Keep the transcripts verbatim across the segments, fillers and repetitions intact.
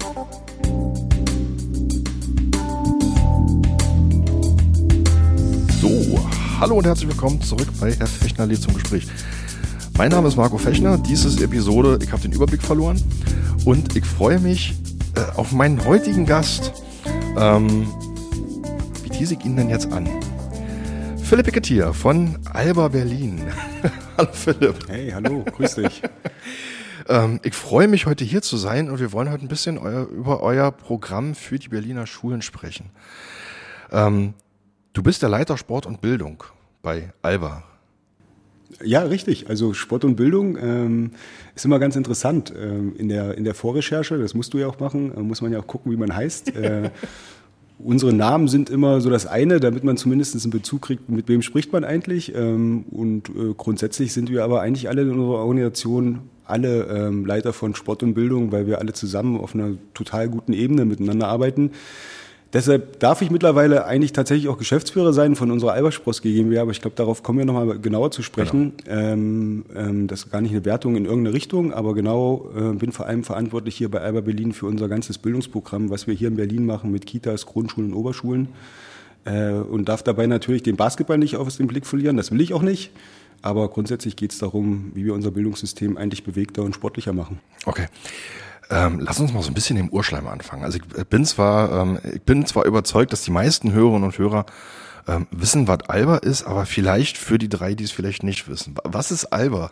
So, hallo und herzlich willkommen zurück bei Herr Fechner lädt zum Gespräch. Mein Name ist Marco Fechner, dies ist Episode, ich habe den Überblick verloren und ich freue mich äh, auf meinen heutigen Gast. Ähm, wie tease ich ihn denn jetzt an? Philipp Picketier von Alba Berlin. Hallo Philipp. Hey, hallo, grüß dich. ähm, ich freue mich, heute hier zu sein und wir wollen heute ein bisschen euer, über euer Programm für die Berliner Schulen sprechen. Ähm, du bist der Leiter Sport und Bildung bei Alba. Ja, richtig. Also Sport und Bildung ähm, ist immer ganz interessant. Ähm, in der, in der Vorrecherche, das musst du ja auch machen, äh, muss man ja auch gucken, wie man heißt. Äh, unsere Namen sind immer so das eine, damit man zumindest einen Bezug kriegt, mit wem spricht man eigentlich. Ähm, und äh, grundsätzlich sind wir aber eigentlich alle in unserer Organisation alle ähm, Leiter von Sport und Bildung, weil wir alle zusammen auf einer total guten Ebene miteinander arbeiten. Deshalb darf ich mittlerweile eigentlich tatsächlich auch Geschäftsführer sein von unserer Alba Spross GmbH, aber ich glaube, darauf kommen wir nochmal genauer zu sprechen. Genau. Ähm, ähm, das ist gar nicht eine Wertung in irgendeine Richtung, aber genau, äh, bin vor allem verantwortlich hier bei Alba Berlin für unser ganzes Bildungsprogramm, was wir hier in Berlin machen mit Kitas, Grundschulen und Oberschulen. Äh, und darf dabei natürlich den Basketball nicht aus dem Blick verlieren, das will ich auch nicht. Aber grundsätzlich geht es darum, wie wir unser Bildungssystem eigentlich bewegter und sportlicher machen. Okay. Ähm, lass uns mal so ein bisschen im Urschleim anfangen. Also ich bin zwar, ähm, ich bin zwar überzeugt, dass die meisten Hörerinnen und Hörer ähm, wissen, was Alba ist, aber vielleicht für die drei, die es vielleicht nicht wissen. Was ist Alba?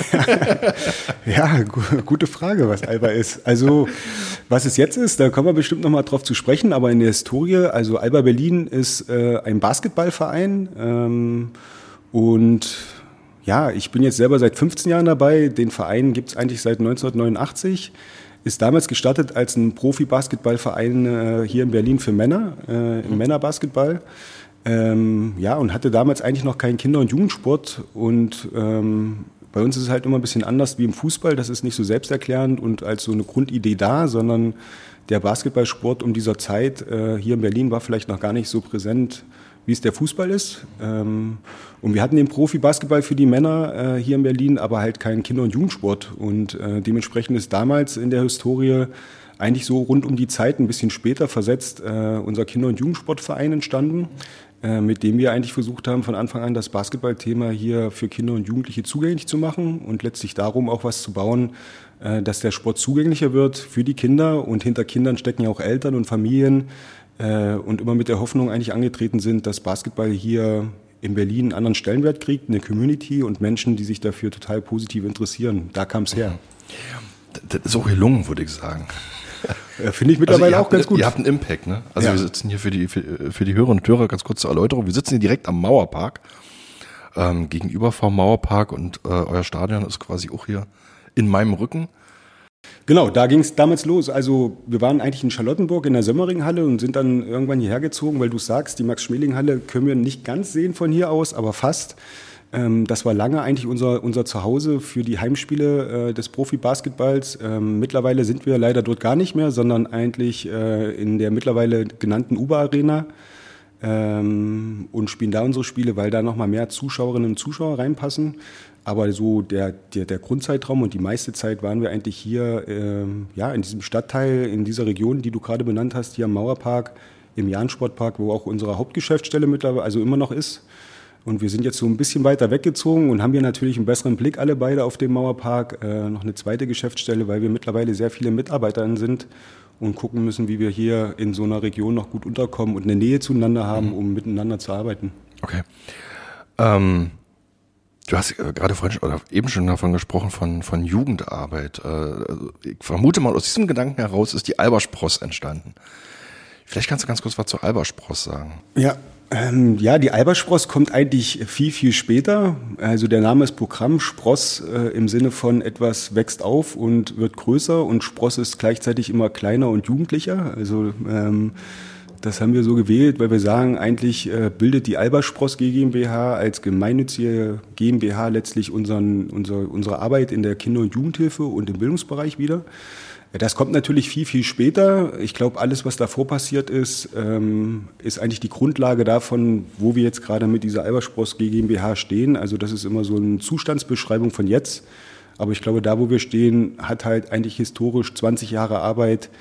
Ja, gu- gute Frage, was Alba ist. Also, was es jetzt ist, da kommen wir bestimmt noch mal drauf zu sprechen, aber in der Historie, also Alba Berlin ist äh, ein Basketballverein ähm, und ja, ich bin jetzt selber seit fünfzehn Jahren dabei. Den Verein gibt es eigentlich seit neunzehnhundertneunundachtzig. Ist damals gestartet als ein Profi-Basketballverein äh, hier in Berlin für Männer, äh, im Männerbasketball. Ähm, ja, und hatte damals eigentlich noch keinen Kinder- und Jugendsport. Und ähm, bei uns ist es halt immer ein bisschen anders wie im Fußball. Das ist nicht so selbsterklärend und als so eine Grundidee da, sondern der Basketballsport um dieser Zeit äh, hier in Berlin war vielleicht noch gar nicht so präsent, wie es der Fußball ist. Ähm, und wir hatten den Profi-Basketball für die Männer äh, hier in Berlin, aber halt keinen Kinder- und Jugendsport. Und äh, dementsprechend ist damals in der Historie eigentlich so rund um die Zeit, ein bisschen später versetzt, äh, unser Kinder- und Jugendsportverein entstanden, äh, mit dem wir eigentlich versucht haben, von Anfang an das Basketballthema hier für Kinder und Jugendliche zugänglich zu machen und letztlich darum auch was zu bauen, äh, dass der Sport zugänglicher wird für die Kinder. Und hinter Kindern stecken ja auch Eltern und Familien, und immer mit der Hoffnung eigentlich angetreten sind, dass Basketball hier in Berlin einen anderen Stellenwert kriegt, eine Community und Menschen, die sich dafür total positiv interessieren. Da kam es her. Das ist auch gelungen, würde ich sagen. Finde ich mittlerweile also auch ganz habt, gut. Ihr habt einen Impact, ne? Also ja. Wir sitzen hier für die, für, für die Hörerinnen und Hörer, ganz kurz zur Erläuterung, wir sitzen hier direkt am Mauerpark, ähm, gegenüber vom Mauerpark und äh, euer Stadion ist quasi auch hier in meinem Rücken. Genau, da ging es damals los. Also wir waren eigentlich in Charlottenburg in der Sömmering-Halle und sind dann irgendwann hierher gezogen, weil du sagst, die Max-Schmeling-Halle können wir nicht ganz sehen von hier aus, aber fast. Ähm, das war lange eigentlich unser, unser Zuhause für die Heimspiele äh, des Profi-Basketballs. Ähm, mittlerweile sind wir leider dort gar nicht mehr, sondern eigentlich äh, in der mittlerweile genannten Uber-Arena ähm, und spielen da unsere Spiele, weil da nochmal mehr Zuschauerinnen und Zuschauer reinpassen. Aber so der, der, der Grundzeitraum und die meiste Zeit waren wir eigentlich hier ähm, ja, in diesem Stadtteil, in dieser Region, die du gerade benannt hast, hier am Mauerpark, im Jahn-Sportpark, wo auch unsere Hauptgeschäftsstelle mittlerweile also immer noch ist. Und wir sind jetzt so ein bisschen weiter weggezogen und haben hier natürlich einen besseren Blick alle beide auf den Mauerpark. Äh, noch eine zweite Geschäftsstelle, weil wir mittlerweile sehr viele Mitarbeiter sind und gucken müssen, wie wir hier in so einer Region noch gut unterkommen und eine Nähe zueinander haben, mhm. um miteinander zu arbeiten. Okay. Ähm Du hast gerade vorhin oder eben schon davon gesprochen, von, von Jugendarbeit. Ich vermute mal, aus diesem Gedanken heraus ist die Alba Spross entstanden. Vielleicht kannst du ganz kurz was zur Alba Spross sagen. Ja, ähm, ja, die Alba Spross kommt eigentlich viel, viel später. Also der Name ist Programm, Spross äh, im Sinne von etwas wächst auf und wird größer und Spross ist gleichzeitig immer kleiner und jugendlicher. Also ähm, das haben wir so gewählt, weil wir sagen, eigentlich äh, bildet die Alba Spross GmbH als gemeinnützige GmbH letztlich unseren, unsere, unsere Arbeit in der Kinder- und Jugendhilfe und im Bildungsbereich wieder. Das kommt natürlich viel, viel später. Ich glaube, alles, was davor passiert ist, ähm, ist eigentlich die Grundlage davon, wo wir jetzt gerade mit dieser Alba Spross GmbH stehen. Also das ist immer so eine Zustandsbeschreibung von jetzt. Aber ich glaube, da, wo wir stehen, hat halt eigentlich historisch zwanzig Jahre Arbeit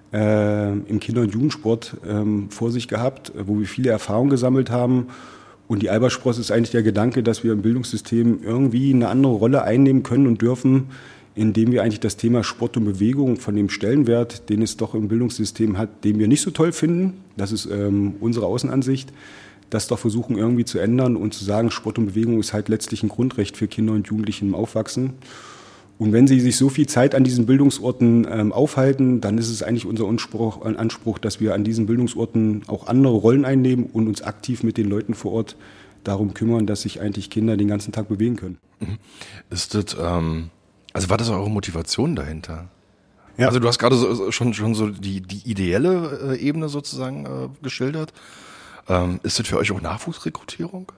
äh, im Kinder- und Jugendsport ähm, vor sich gehabt, wo wir viele Erfahrungen gesammelt haben. Und die Alberspross ist eigentlich der Gedanke, dass wir im Bildungssystem irgendwie eine andere Rolle einnehmen können und dürfen, indem wir eigentlich das Thema Sport und Bewegung von dem Stellenwert, den es doch im Bildungssystem hat, den wir nicht so toll finden, das ist ähm, unsere Außenansicht, das doch versuchen irgendwie zu ändern und zu sagen, Sport und Bewegung ist halt letztlich ein Grundrecht für Kinder und Jugendliche im Aufwachsen. Und wenn sie sich so viel Zeit an diesen Bildungsorten ähm, aufhalten, dann ist es eigentlich unser Anspruch, Anspruch, dass wir an diesen Bildungsorten auch andere Rollen einnehmen und uns aktiv mit den Leuten vor Ort darum kümmern, dass sich eigentlich Kinder den ganzen Tag bewegen können. Ist das, ähm, also war das eure Motivation dahinter? Ja. Also du hast gerade so, schon, schon so die, die ideelle äh, Ebene sozusagen äh, geschildert. Ähm, ist das für euch auch Nachwuchsrekrutierung?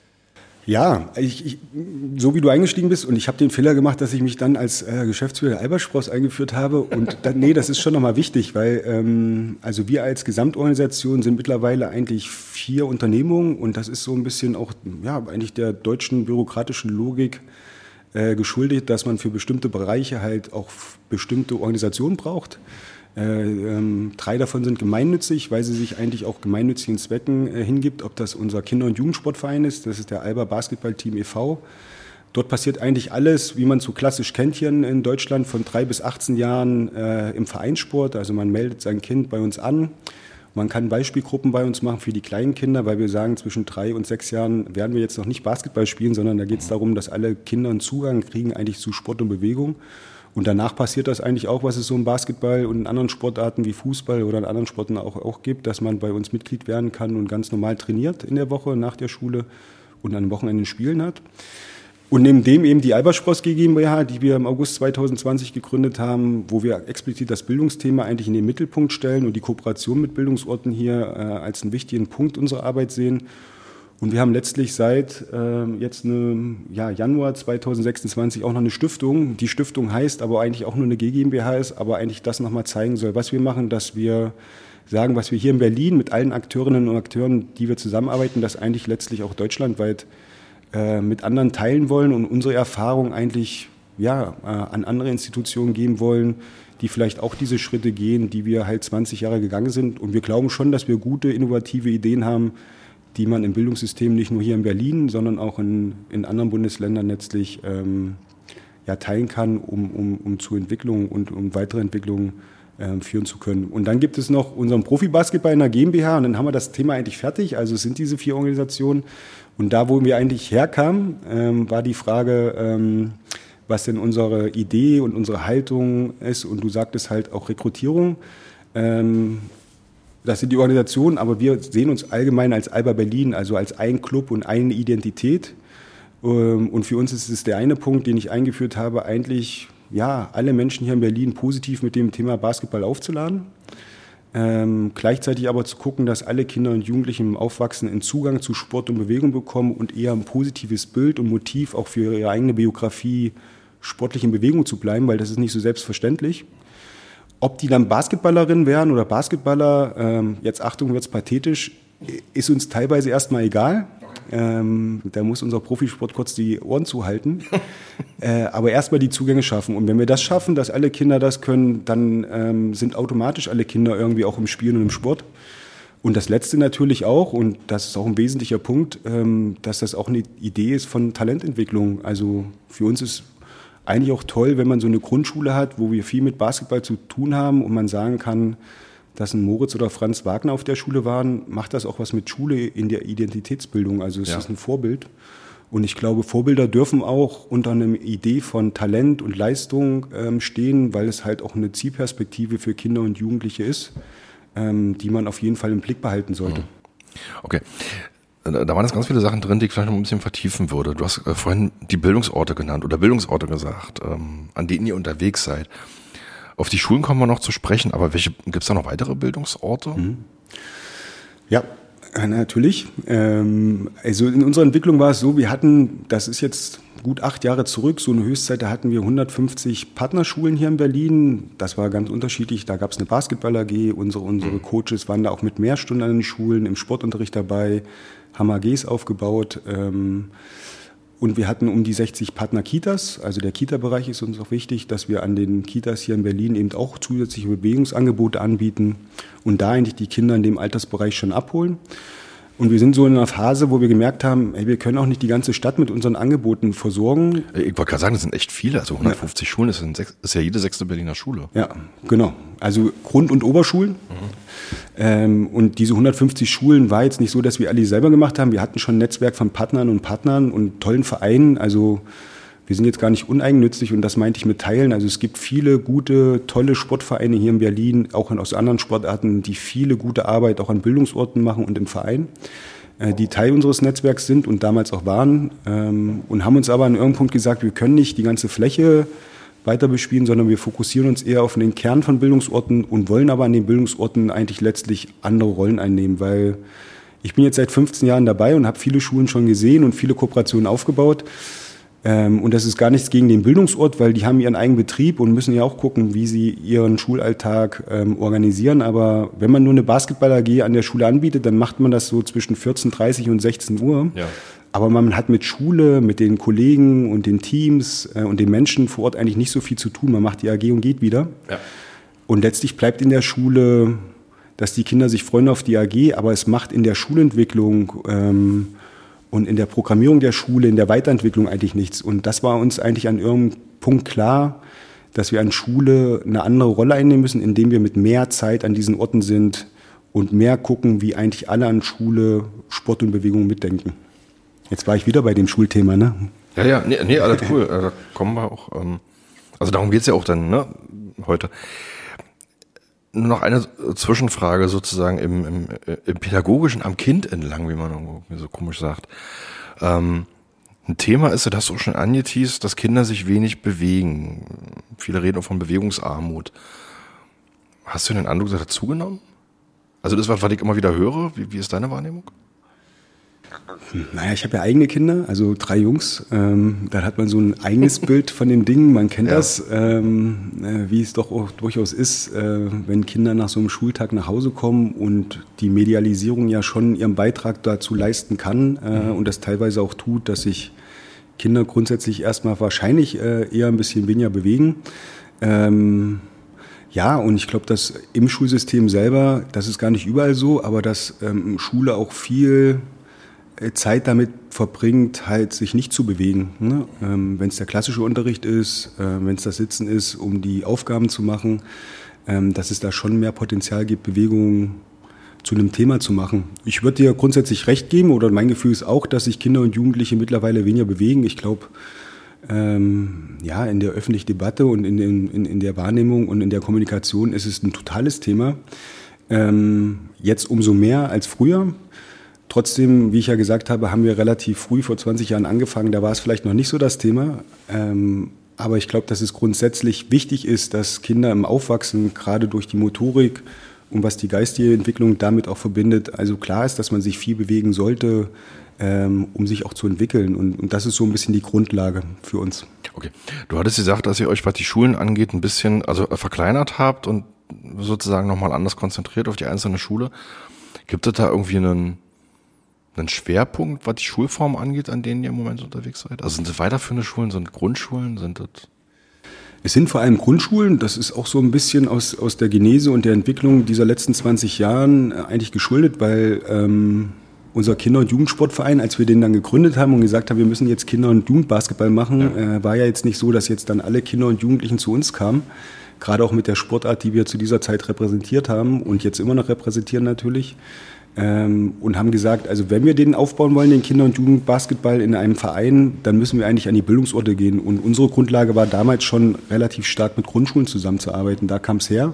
Ja, ich, ich, so wie du eingestiegen bist, und ich habe den Fehler gemacht, dass ich mich dann als äh, Geschäftsführer der Alberspross eingeführt habe. Und dann, nee, das ist schon nochmal wichtig, weil ähm, also wir als Gesamtorganisation sind mittlerweile eigentlich vier Unternehmungen, und das ist so ein bisschen auch ja eigentlich der deutschen bürokratischen Logik äh, geschuldet, dass man für bestimmte Bereiche halt auch bestimmte Organisationen braucht. Äh, ähm, drei davon sind gemeinnützig, weil sie sich eigentlich auch gemeinnützigen Zwecken äh, hingibt, ob das unser Kinder- und Jugendsportverein ist, das ist der Alba Basketballteam e V. Dort passiert eigentlich alles, wie man so klassisch kennt hier in, in Deutschland, von drei bis achtzehn Jahren äh, im Vereinssport. Also man meldet sein Kind bei uns an. Man kann Beispielgruppen bei uns machen für die kleinen Kinder, weil wir sagen, zwischen drei und sechs Jahren werden wir jetzt noch nicht Basketball spielen, sondern da geht es darum, dass alle Kinder einen Zugang kriegen eigentlich zu Sport und Bewegung. Und danach passiert das eigentlich auch, was es so im Basketball und in anderen Sportarten wie Fußball oder in anderen Sporten auch, auch gibt, dass man bei uns Mitglied werden kann und ganz normal trainiert in der Woche nach der Schule und an den Wochenenden Spielen hat. Und neben dem eben die Alberspross GmbH, die wir im August zweitausendzwanzig gegründet haben, wo wir explizit das Bildungsthema eigentlich in den Mittelpunkt stellen und die Kooperation mit Bildungsorten hier äh, als einen wichtigen Punkt unserer Arbeit sehen. Und wir haben letztlich seit äh, jetzt eine, ja, Januar zweitausendsechsundzwanzig auch noch eine Stiftung. Die Stiftung heißt aber eigentlich auch nur eine G GmbH ist, aber eigentlich das nochmal zeigen soll, was wir machen, dass wir sagen, was wir hier in Berlin mit allen Akteurinnen und Akteuren, die wir zusammenarbeiten, das eigentlich letztlich auch deutschlandweit äh, mit anderen teilen wollen und unsere Erfahrung eigentlich ja, äh, an andere Institutionen geben wollen, die vielleicht auch diese Schritte gehen, die wir halt zwanzig Jahre gegangen sind. Und wir glauben schon, dass wir gute, innovative Ideen haben, die man im Bildungssystem nicht nur hier in Berlin, sondern auch in, in anderen Bundesländern letztlich ähm, ja, teilen kann, um, um, um zu Entwicklung und um weitere Entwicklungen ähm, führen zu können. Und dann gibt es noch unseren Profibasketball in der GmbH, und dann haben wir das Thema eigentlich fertig. Also es sind diese vier Organisationen. Und da, wo wir eigentlich herkamen, ähm, war die Frage, ähm, was denn unsere Idee und unsere Haltung ist. Und du sagtest halt auch Rekrutierung. Ähm, Das sind die Organisationen, aber wir sehen uns allgemein als Alba Berlin, also als ein Club und eine Identität. Und für uns ist es der eine Punkt, den ich eingeführt habe, eigentlich ja, alle Menschen hier in Berlin positiv mit dem Thema Basketball aufzuladen. Ähm, gleichzeitig aber zu gucken, dass alle Kinder und Jugendlichen im Aufwachsen einen Zugang zu Sport und Bewegung bekommen und eher ein positives Bild und Motiv auch für ihre eigene Biografie sportlich in Bewegung zu bleiben, weil das ist nicht so selbstverständlich. Ob die dann Basketballerin werden oder Basketballer, ähm, jetzt Achtung, wird's pathetisch, ist uns teilweise erstmal egal. Ähm, da muss unser Profisport kurz die Ohren zuhalten. äh, aber erstmal die Zugänge schaffen. Und wenn wir das schaffen, dass alle Kinder das können, dann ähm, sind automatisch alle Kinder irgendwie auch im Spielen und im Sport. Und das Letzte natürlich auch, und das ist auch ein wesentlicher Punkt, ähm, dass das auch eine Idee ist von Talententwicklung. Also für uns ist eigentlich auch toll, wenn man so eine Grundschule hat, wo wir viel mit Basketball zu tun haben und man sagen kann, dass ein Moritz oder Franz Wagner auf der Schule waren, macht das auch was mit Schule in der Identitätsbildung. Also es ja. ist ein Vorbild. Und ich glaube, Vorbilder dürfen auch unter einer Idee von Talent und Leistung ähm, stehen, weil es halt auch eine Zielperspektive für Kinder und Jugendliche ist, ähm, die man auf jeden Fall im Blick behalten sollte. Okay. Da waren jetzt ganz viele Sachen drin, die ich vielleicht noch ein bisschen vertiefen würde. Du hast äh, vorhin die Bildungsorte genannt oder Bildungsorte gesagt, ähm, an denen ihr unterwegs seid. Auf die Schulen kommen wir noch zu sprechen, aber welche gibt es da noch weitere Bildungsorte? Mhm. Ja, natürlich. Ähm, also in unserer Entwicklung war es so, wir hatten, das ist jetzt gut acht Jahre zurück, so eine Höchstzeit, da hatten wir hundertfünfzig Partnerschulen hier in Berlin. Das war ganz unterschiedlich. Da gab es eine Basketball-A G, unsere, unsere Coaches waren da auch mit mehr Stunden an den Schulen, im Sportunterricht dabei, haben A Gs aufgebaut. Ähm, Und wir hatten um die sechzig Partner-Kitas, also der Kita-Bereich ist uns auch wichtig, dass wir an den Kitas hier in Berlin eben auch zusätzliche Bewegungsangebote anbieten und da eigentlich die Kinder in dem Altersbereich schon abholen. Und wir sind so in einer Phase, wo wir gemerkt haben, hey, wir können auch nicht die ganze Stadt mit unseren Angeboten versorgen. Ich wollte gerade sagen, das sind echt viele, also hundertfünfzig ja. Schulen, das ist, das ist ja jede sechste Berliner Schule. Ja, genau. Also Grund- und Oberschulen. Mhm. Ähm, und diese hundertfünfzig Schulen war jetzt nicht so, dass wir alle selber gemacht haben. Wir hatten schon ein Netzwerk von Partnern und Partnern und tollen Vereinen. Also wir sind jetzt gar nicht uneigennützig und das meinte ich mit Teilen. Also es gibt viele gute, tolle Sportvereine hier in Berlin, auch aus anderen Sportarten, die viele gute Arbeit auch an Bildungsorten machen und im Verein, äh, die Teil unseres Netzwerks sind und damals auch waren ähm, und haben uns aber an irgendeinem Punkt gesagt, wir können nicht die ganze Fläche weiter bespielen, sondern wir fokussieren uns eher auf den Kern von Bildungsorten und wollen aber an den Bildungsorten eigentlich letztlich andere Rollen einnehmen, weil ich bin jetzt seit fünfzehn Jahren dabei und habe viele Schulen schon gesehen und viele Kooperationen aufgebaut. Und das ist gar nichts gegen den Bildungsort, weil die haben ihren eigenen Betrieb und müssen ja auch gucken, wie sie ihren Schulalltag ähm, organisieren. Aber wenn man nur eine Basketball-A G an der Schule anbietet, dann macht man das so zwischen vierzehn Uhr dreißig und sechzehn Uhr. Ja. Aber man hat mit Schule, mit den Kollegen und den Teams äh, und den Menschen vor Ort eigentlich nicht so viel zu tun. Man macht die A G und geht wieder. Ja. Und letztlich bleibt in der Schule, dass die Kinder sich freuen auf die A G, aber es macht in der Schulentwicklung ähm, und in der Programmierung der Schule, in der Weiterentwicklung eigentlich nichts. Und das war uns eigentlich an irgendeinem Punkt klar, dass wir an Schule eine andere Rolle einnehmen müssen, indem wir mit mehr Zeit an diesen Orten sind und mehr gucken, wie eigentlich alle an Schule Sport und Bewegung mitdenken. Jetzt war ich wieder bei dem Schulthema, ne? Ja, ja, nee, nee alles cool. Da kommen wir auch. Ähm, also darum geht's ja auch dann, ne, heute. Nur noch eine Zwischenfrage sozusagen im, im, im Pädagogischen am Kind entlang, wie man irgendwie so komisch sagt. Ähm, ein Thema ist, das hast du auch schon angeteased, dass Kinder sich wenig bewegen. Viele reden auch von Bewegungsarmut. Hast du den Eindruck, das hat zugenommen? Also das, was ich immer wieder höre, wie, wie ist deine Wahrnehmung? Naja, ich habe ja eigene Kinder, also drei Jungs. Ähm, da hat man so ein eigenes Bild von den Dingen. Man kennt ja. das, ähm, äh, wie es doch auch durchaus ist, äh, wenn Kinder nach so einem Schultag nach Hause kommen und die Medialisierung ja schon ihren Beitrag dazu leisten kann äh, mhm. und das teilweise auch tut, dass sich Kinder grundsätzlich erstmal wahrscheinlich äh, eher ein bisschen weniger bewegen. Ähm, Ja, und ich glaube, dass im Schulsystem selber, das ist gar nicht überall so, aber dass ähm, Schule auch viel Zeit damit verbringt, halt sich nicht zu bewegen. Ne? Ähm, wenn es der klassische Unterricht ist, äh, wenn es das Sitzen ist, um die Aufgaben zu machen, ähm, dass es da schon mehr Potenzial gibt, Bewegung zu einem Thema zu machen. Ich würde dir grundsätzlich recht geben, oder mein Gefühl ist auch, dass sich Kinder und Jugendliche mittlerweile weniger bewegen. Ich glaube, ähm, ja, in der öffentlichen Debatte und in, den, in, in der Wahrnehmung und in der Kommunikation ist es ein totales Thema. Ähm, jetzt umso mehr als früher. Trotzdem, wie ich ja gesagt habe, haben wir relativ früh, vor zwanzig Jahren angefangen, da war es vielleicht noch nicht so das Thema. Ähm, aber ich glaube, dass es grundsätzlich wichtig ist, dass Kinder im Aufwachsen, gerade durch die Motorik und was die geistige Entwicklung damit auch verbindet, also klar ist, dass man sich viel bewegen sollte, ähm, um sich auch zu entwickeln. Und, und das ist so ein bisschen die Grundlage für uns. Okay. Du hattest gesagt, dass ihr euch, was die Schulen angeht, ein bisschen also verkleinert habt und sozusagen nochmal anders konzentriert auf die einzelne Schule. Gibt es da irgendwie einen einen Schwerpunkt, was die Schulform angeht, an denen ihr im Moment unterwegs seid? Also sind das weiterführende Schulen, sind Grundschulen, sind das? Es sind vor allem Grundschulen, das ist auch so ein bisschen aus, aus der Genese und der Entwicklung dieser letzten zwanzig Jahren eigentlich geschuldet, weil ähm, unser Kinder- und Jugendsportverein, als wir den dann gegründet haben und gesagt haben, wir müssen jetzt Kinder- und Jugendbasketball machen, ja. äh, war ja jetzt nicht so, dass jetzt dann alle Kinder und Jugendlichen zu uns kamen, gerade auch mit der Sportart, die wir zu dieser Zeit repräsentiert haben und jetzt immer noch repräsentieren natürlich. Ähm, und haben gesagt, also wenn wir den aufbauen wollen, den Kinder- und Jugendbasketball in einem Verein, dann müssen wir eigentlich an die Bildungsorte gehen. Und unsere Grundlage war damals schon relativ stark mit Grundschulen zusammenzuarbeiten. Da kam es her.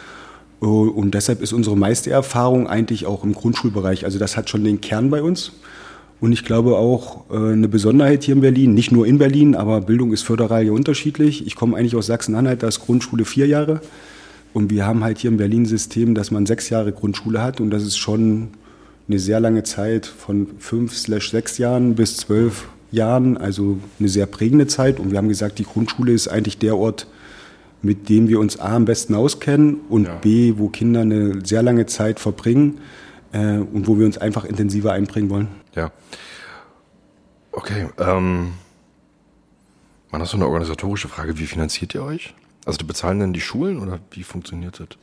Und deshalb ist unsere meiste Erfahrung eigentlich auch im Grundschulbereich. Also das hat schon den Kern bei uns. Und ich glaube auch äh, eine Besonderheit hier in Berlin, nicht nur in Berlin, aber Bildung ist föderal ja unterschiedlich. Ich komme eigentlich aus Sachsen-Anhalt, da ist Grundschule vier Jahre. Und wir haben halt hier in Berlin ein System, dass man sechs Jahre Grundschule hat. Und das ist schon eine sehr lange Zeit von fünf slash sechs Jahren bis zwölf Jahren. Also eine sehr prägende Zeit. Und wir haben gesagt, die Grundschule ist eigentlich der Ort, mit dem wir uns A am besten auskennen und ja. B, wo Kinder eine sehr lange Zeit verbringen äh, und wo wir uns einfach intensiver einbringen wollen. Ja. Okay, ähm, man hat so eine organisatorische Frage, wie finanziert ihr euch? Also du bezahlen denn die Schulen oder wie funktioniert das?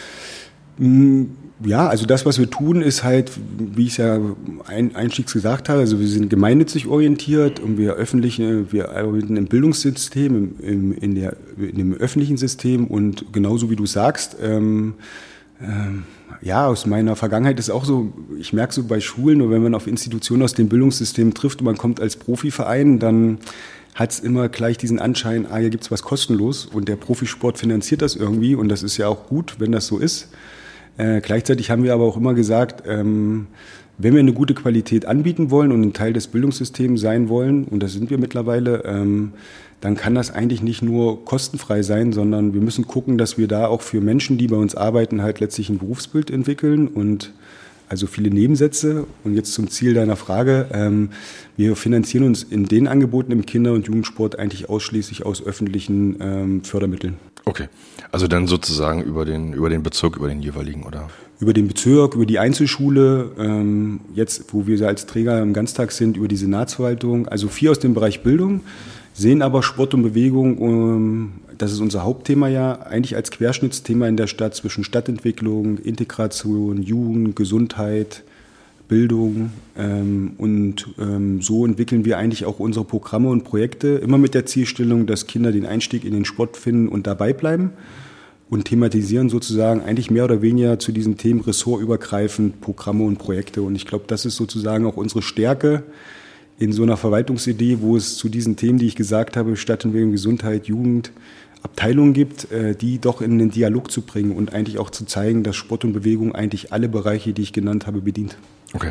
Ja, also das, was wir tun, ist halt, wie ich es ja ein, einstiegs gesagt habe, also wir sind gemeinnützig orientiert und wir öffentliche, wir arbeiten im Bildungssystem, im, im, in, der, in dem öffentlichen System und genauso wie du sagst, ähm, ähm, ja, aus meiner Vergangenheit ist auch so, ich merke so bei Schulen, oder wenn man auf Institutionen aus dem Bildungssystem trifft und man kommt als Profiverein, dann hat es immer gleich diesen Anschein, ah, hier gibt es was kostenlos und der Profisport finanziert das irgendwie und das ist ja auch gut, wenn das so ist. Äh, gleichzeitig haben wir aber auch immer gesagt, ähm, wenn wir eine gute Qualität anbieten wollen und ein Teil des Bildungssystems sein wollen, und das sind wir mittlerweile, ähm, dann kann das eigentlich nicht nur kostenfrei sein, sondern wir müssen gucken, dass wir da auch für Menschen, die bei uns arbeiten, halt letztlich ein Berufsbild entwickeln und also viele Nebensätze. Und jetzt zum Ziel deiner Frage. Ähm, wir finanzieren uns in den Angeboten im Kinder- und Jugendsport eigentlich ausschließlich aus öffentlichen ähm, Fördermitteln. Okay, also dann sozusagen über den, über den Bezirk, über den jeweiligen, oder? Über den Bezirk, über die Einzelschule, ähm, jetzt, wo wir als Träger im Ganztag sind, über die Senatsverwaltung, also viel aus dem Bereich Bildung, sehen aber Sport und Bewegung, ähm, das ist unser Hauptthema ja, eigentlich als Querschnittsthema in der Stadt zwischen Stadtentwicklung, Integration, Jugend, Gesundheit, Bildung ähm, und ähm, so entwickeln wir eigentlich auch unsere Programme und Projekte, immer mit der Zielstellung, dass Kinder den Einstieg in den Sport finden und dabei bleiben und thematisieren sozusagen eigentlich mehr oder weniger zu diesen Themen ressortübergreifend Programme und Projekte und ich glaube, das ist sozusagen auch unsere Stärke in so einer Verwaltungsidee, wo es zu diesen Themen, die ich gesagt habe, Stadtentwicklung, Gesundheit, Jugend, Abteilungen gibt, die doch in den Dialog zu bringen und eigentlich auch zu zeigen, dass Sport und Bewegung eigentlich alle Bereiche, die ich genannt habe, bedient. Okay.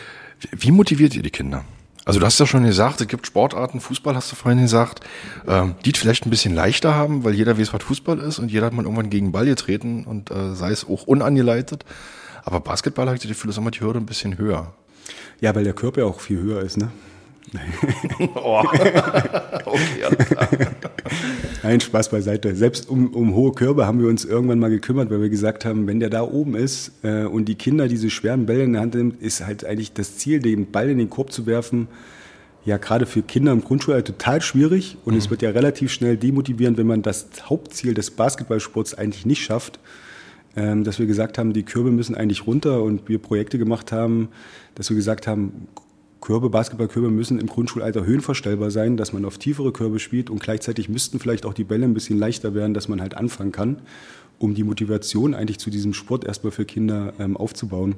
Wie motiviert ihr die Kinder? Also du hast ja schon gesagt, es gibt Sportarten, Fußball hast du vorhin gesagt, ähm, die vielleicht ein bisschen leichter haben, weil jeder weiß, was Fußball ist und jeder hat mal irgendwann gegen den Ball getreten und äh, sei es auch unangeleitet. Aber Basketball, habe ich das Gefühl, ist immer die Hürde ein bisschen höher. Ja, weil der Körper auch viel höher ist, ne? Oh. Okay, alles klar. Nein, Spaß beiseite. Selbst um, um hohe Körbe haben wir uns irgendwann mal gekümmert, weil wir gesagt haben, wenn der da oben ist äh, und die Kinder diese schweren Bälle in der Hand nehmen, ist halt eigentlich das Ziel, den Ball in den Korb zu werfen, ja gerade für Kinder im Grundschulalter total schwierig und mhm. es wird ja relativ schnell demotivierend, wenn man das Hauptziel des Basketballsports eigentlich nicht schafft, ähm, dass wir gesagt haben, die Körbe müssen eigentlich runter und wir Projekte gemacht haben, dass wir gesagt haben, Körbe, Basketballkörbe müssen im Grundschulalter höhenverstellbar sein, dass man auf tiefere Körbe spielt und gleichzeitig müssten vielleicht auch die Bälle ein bisschen leichter werden, dass man halt anfangen kann, um die Motivation eigentlich zu diesem Sport erstmal für Kinder ähm, aufzubauen.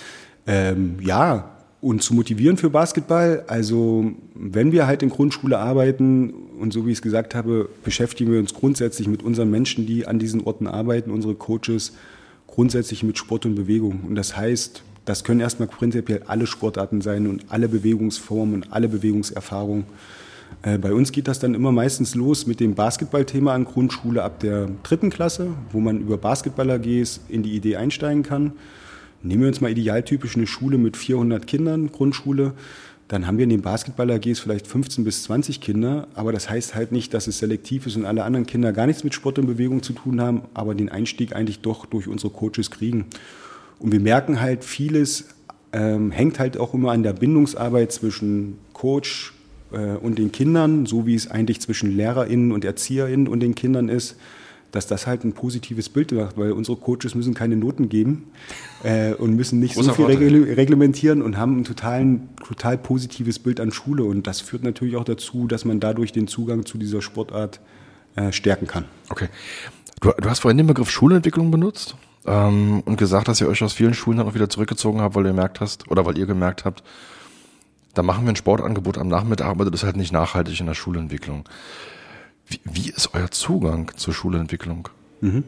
Ähm, ja, und zu motivieren für Basketball, also wenn wir halt in Grundschule arbeiten und so wie ich es gesagt habe, beschäftigen wir uns grundsätzlich mit unseren Menschen, die an diesen Orten arbeiten, unsere Coaches, grundsätzlich mit Sport und Bewegung. Und das heißt, das können erstmal prinzipiell alle Sportarten sein und alle Bewegungsformen und alle Bewegungserfahrungen. Äh, bei uns geht das dann immer meistens los mit dem Basketballthema an Grundschule ab der dritten Klasse, wo man über Basketball-A Gs in die Idee einsteigen kann. Nehmen wir uns mal idealtypisch eine Schule mit vierhundert Kindern, Grundschule, dann haben wir in den Basketball-A Gs vielleicht fünfzehn bis zwanzig Kinder, aber das heißt halt nicht, dass es selektiv ist und alle anderen Kinder gar nichts mit Sport und Bewegung zu tun haben, aber den Einstieg eigentlich doch durch unsere Coaches kriegen. Und wir merken halt, vieles ähm, hängt halt auch immer an der Bindungsarbeit zwischen Coach äh, und den Kindern, so wie es eigentlich zwischen LehrerInnen und ErzieherInnen und den Kindern ist, dass das halt ein positives Bild macht, weil unsere Coaches müssen keine Noten geben äh, und müssen nicht Großer so viel regl- reglementieren und haben ein total, total positives Bild an Schule. Und das führt natürlich auch dazu, dass man dadurch den Zugang zu dieser Sportart äh, stärken kann. Okay. Du, du hast vorhin den Begriff Schulentwicklung benutzt ähm, und gesagt, dass ihr euch aus vielen Schulen dann auch wieder zurückgezogen habt, weil ihr gemerkt hast, oder weil ihr gemerkt habt, da machen wir ein Sportangebot am Nachmittag, aber das ist halt nicht nachhaltig in der Schulentwicklung. Wie, wie ist euer Zugang zur Schulentwicklung? Mhm.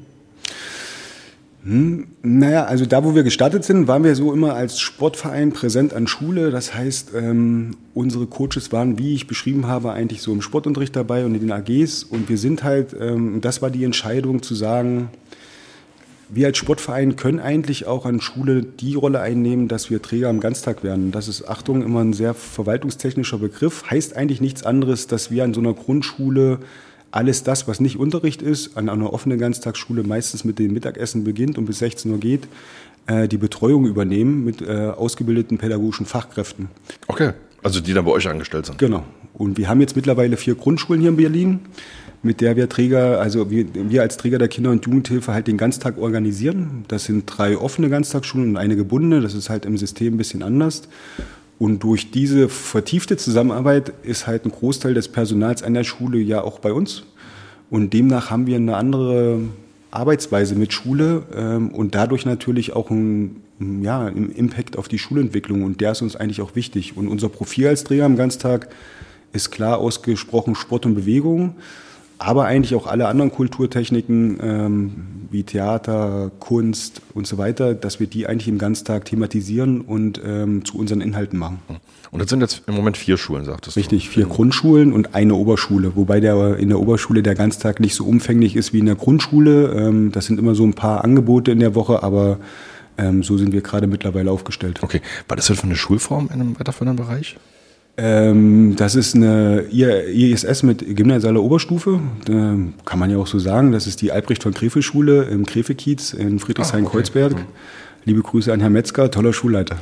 Hm, naja, also da, wo wir gestartet sind, waren wir so immer als Sportverein präsent an Schule. Das heißt, ähm, unsere Coaches waren, wie ich beschrieben habe, eigentlich so im Sportunterricht dabei und in den A Gs. Und wir sind halt, ähm, das war die Entscheidung zu sagen, wir als Sportverein können eigentlich auch an Schule die Rolle einnehmen, dass wir Träger am Ganztag werden. Das ist, Achtung, immer ein sehr verwaltungstechnischer Begriff. Heißt eigentlich nichts anderes, dass wir an so einer Grundschule alles das, was nicht Unterricht ist, an einer offenen Ganztagsschule meistens mit dem Mittagessen beginnt und bis sechzehn Uhr geht, äh, die Betreuung übernehmen mit äh, ausgebildeten pädagogischen Fachkräften. Okay, Also die dann bei euch angestellt sind? Genau. Und wir haben jetzt mittlerweile vier Grundschulen hier in Berlin, mit der wir Träger, also wir, wir als Träger der Kinder- und Jugendhilfe halt den Ganztag organisieren. Das sind drei offene Ganztagsschulen und eine gebundene. Das ist halt im System ein bisschen anders. Und durch diese vertiefte Zusammenarbeit ist halt ein Großteil des Personals an der Schule ja auch bei uns. Und demnach haben wir eine andere Arbeitsweise mit Schule ähm, und dadurch natürlich auch ein, ja, einen Impact auf die Schulentwicklung. Und der ist uns eigentlich auch wichtig. Und unser Profil als Träger am Ganztag ist klar ausgesprochen Sport und Bewegung. Aber eigentlich auch alle anderen Kulturtechniken ähm, wie Theater, Kunst und so weiter, dass wir die eigentlich im Ganztag thematisieren und ähm, zu unseren Inhalten machen. Und das sind jetzt im Moment vier Schulen, sagtest du? Richtig, vier Grundschulen und eine Oberschule. Wobei der in der Oberschule der Ganztag nicht so umfänglich ist wie in der Grundschule. Ähm, das sind immer so ein paar Angebote in der Woche, aber ähm, so sind wir gerade mittlerweile aufgestellt. Okay, war das denn für eine Schulform in einem weiterführenden Bereich? Ähm, das ist eine I S S mit gymnasialer Oberstufe, da kann man ja auch so sagen. Das ist die Albrecht von Krefeld Schule im Krefeld-Kiez in Friedrichshain-Kreuzberg. Ah, okay. Liebe Grüße an Herrn Metzger, toller Schulleiter.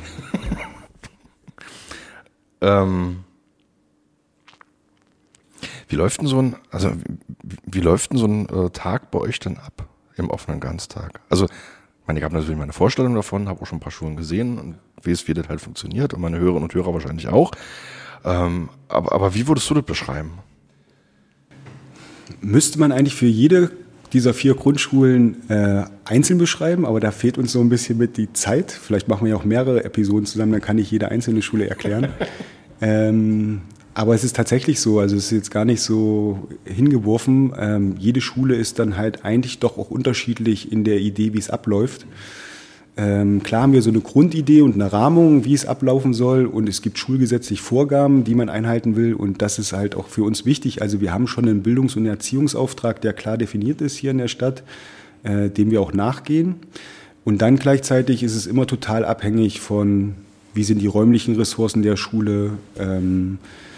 ähm, wie läuft denn so ein, also wie, wie läuft denn so ein äh, Tag bei euch denn ab im offenen Ganztag? Also ich meine, ich habe natürlich meine Vorstellung davon, habe auch schon ein paar Schulen gesehen und weiß, wie das halt funktioniert und meine Hörerinnen und Hörer wahrscheinlich auch. Ähm, aber, aber wie würdest du das beschreiben? Müsste man eigentlich für jede dieser vier Grundschulen äh, einzeln beschreiben, aber da fehlt uns so ein bisschen mit die Zeit. Vielleicht machen wir ja auch mehrere Episoden zusammen, dann kann ich jede einzelne Schule erklären. ähm, aber es ist tatsächlich so, also es ist jetzt gar nicht so hingeworfen. Ähm, jede Schule ist dann halt eigentlich doch auch unterschiedlich in der Idee, wie es abläuft. Ähm, klar haben wir so eine Grundidee und eine Rahmung, wie es ablaufen soll, und es gibt schulgesetzlich Vorgaben, die man einhalten will, und das ist halt auch für uns wichtig. Also wir haben schon einen Bildungs- und Erziehungsauftrag, der klar definiert ist hier in der Stadt, äh, dem wir auch nachgehen, und dann gleichzeitig ist es immer total abhängig von, wie sind die räumlichen Ressourcen der Schule, ähm,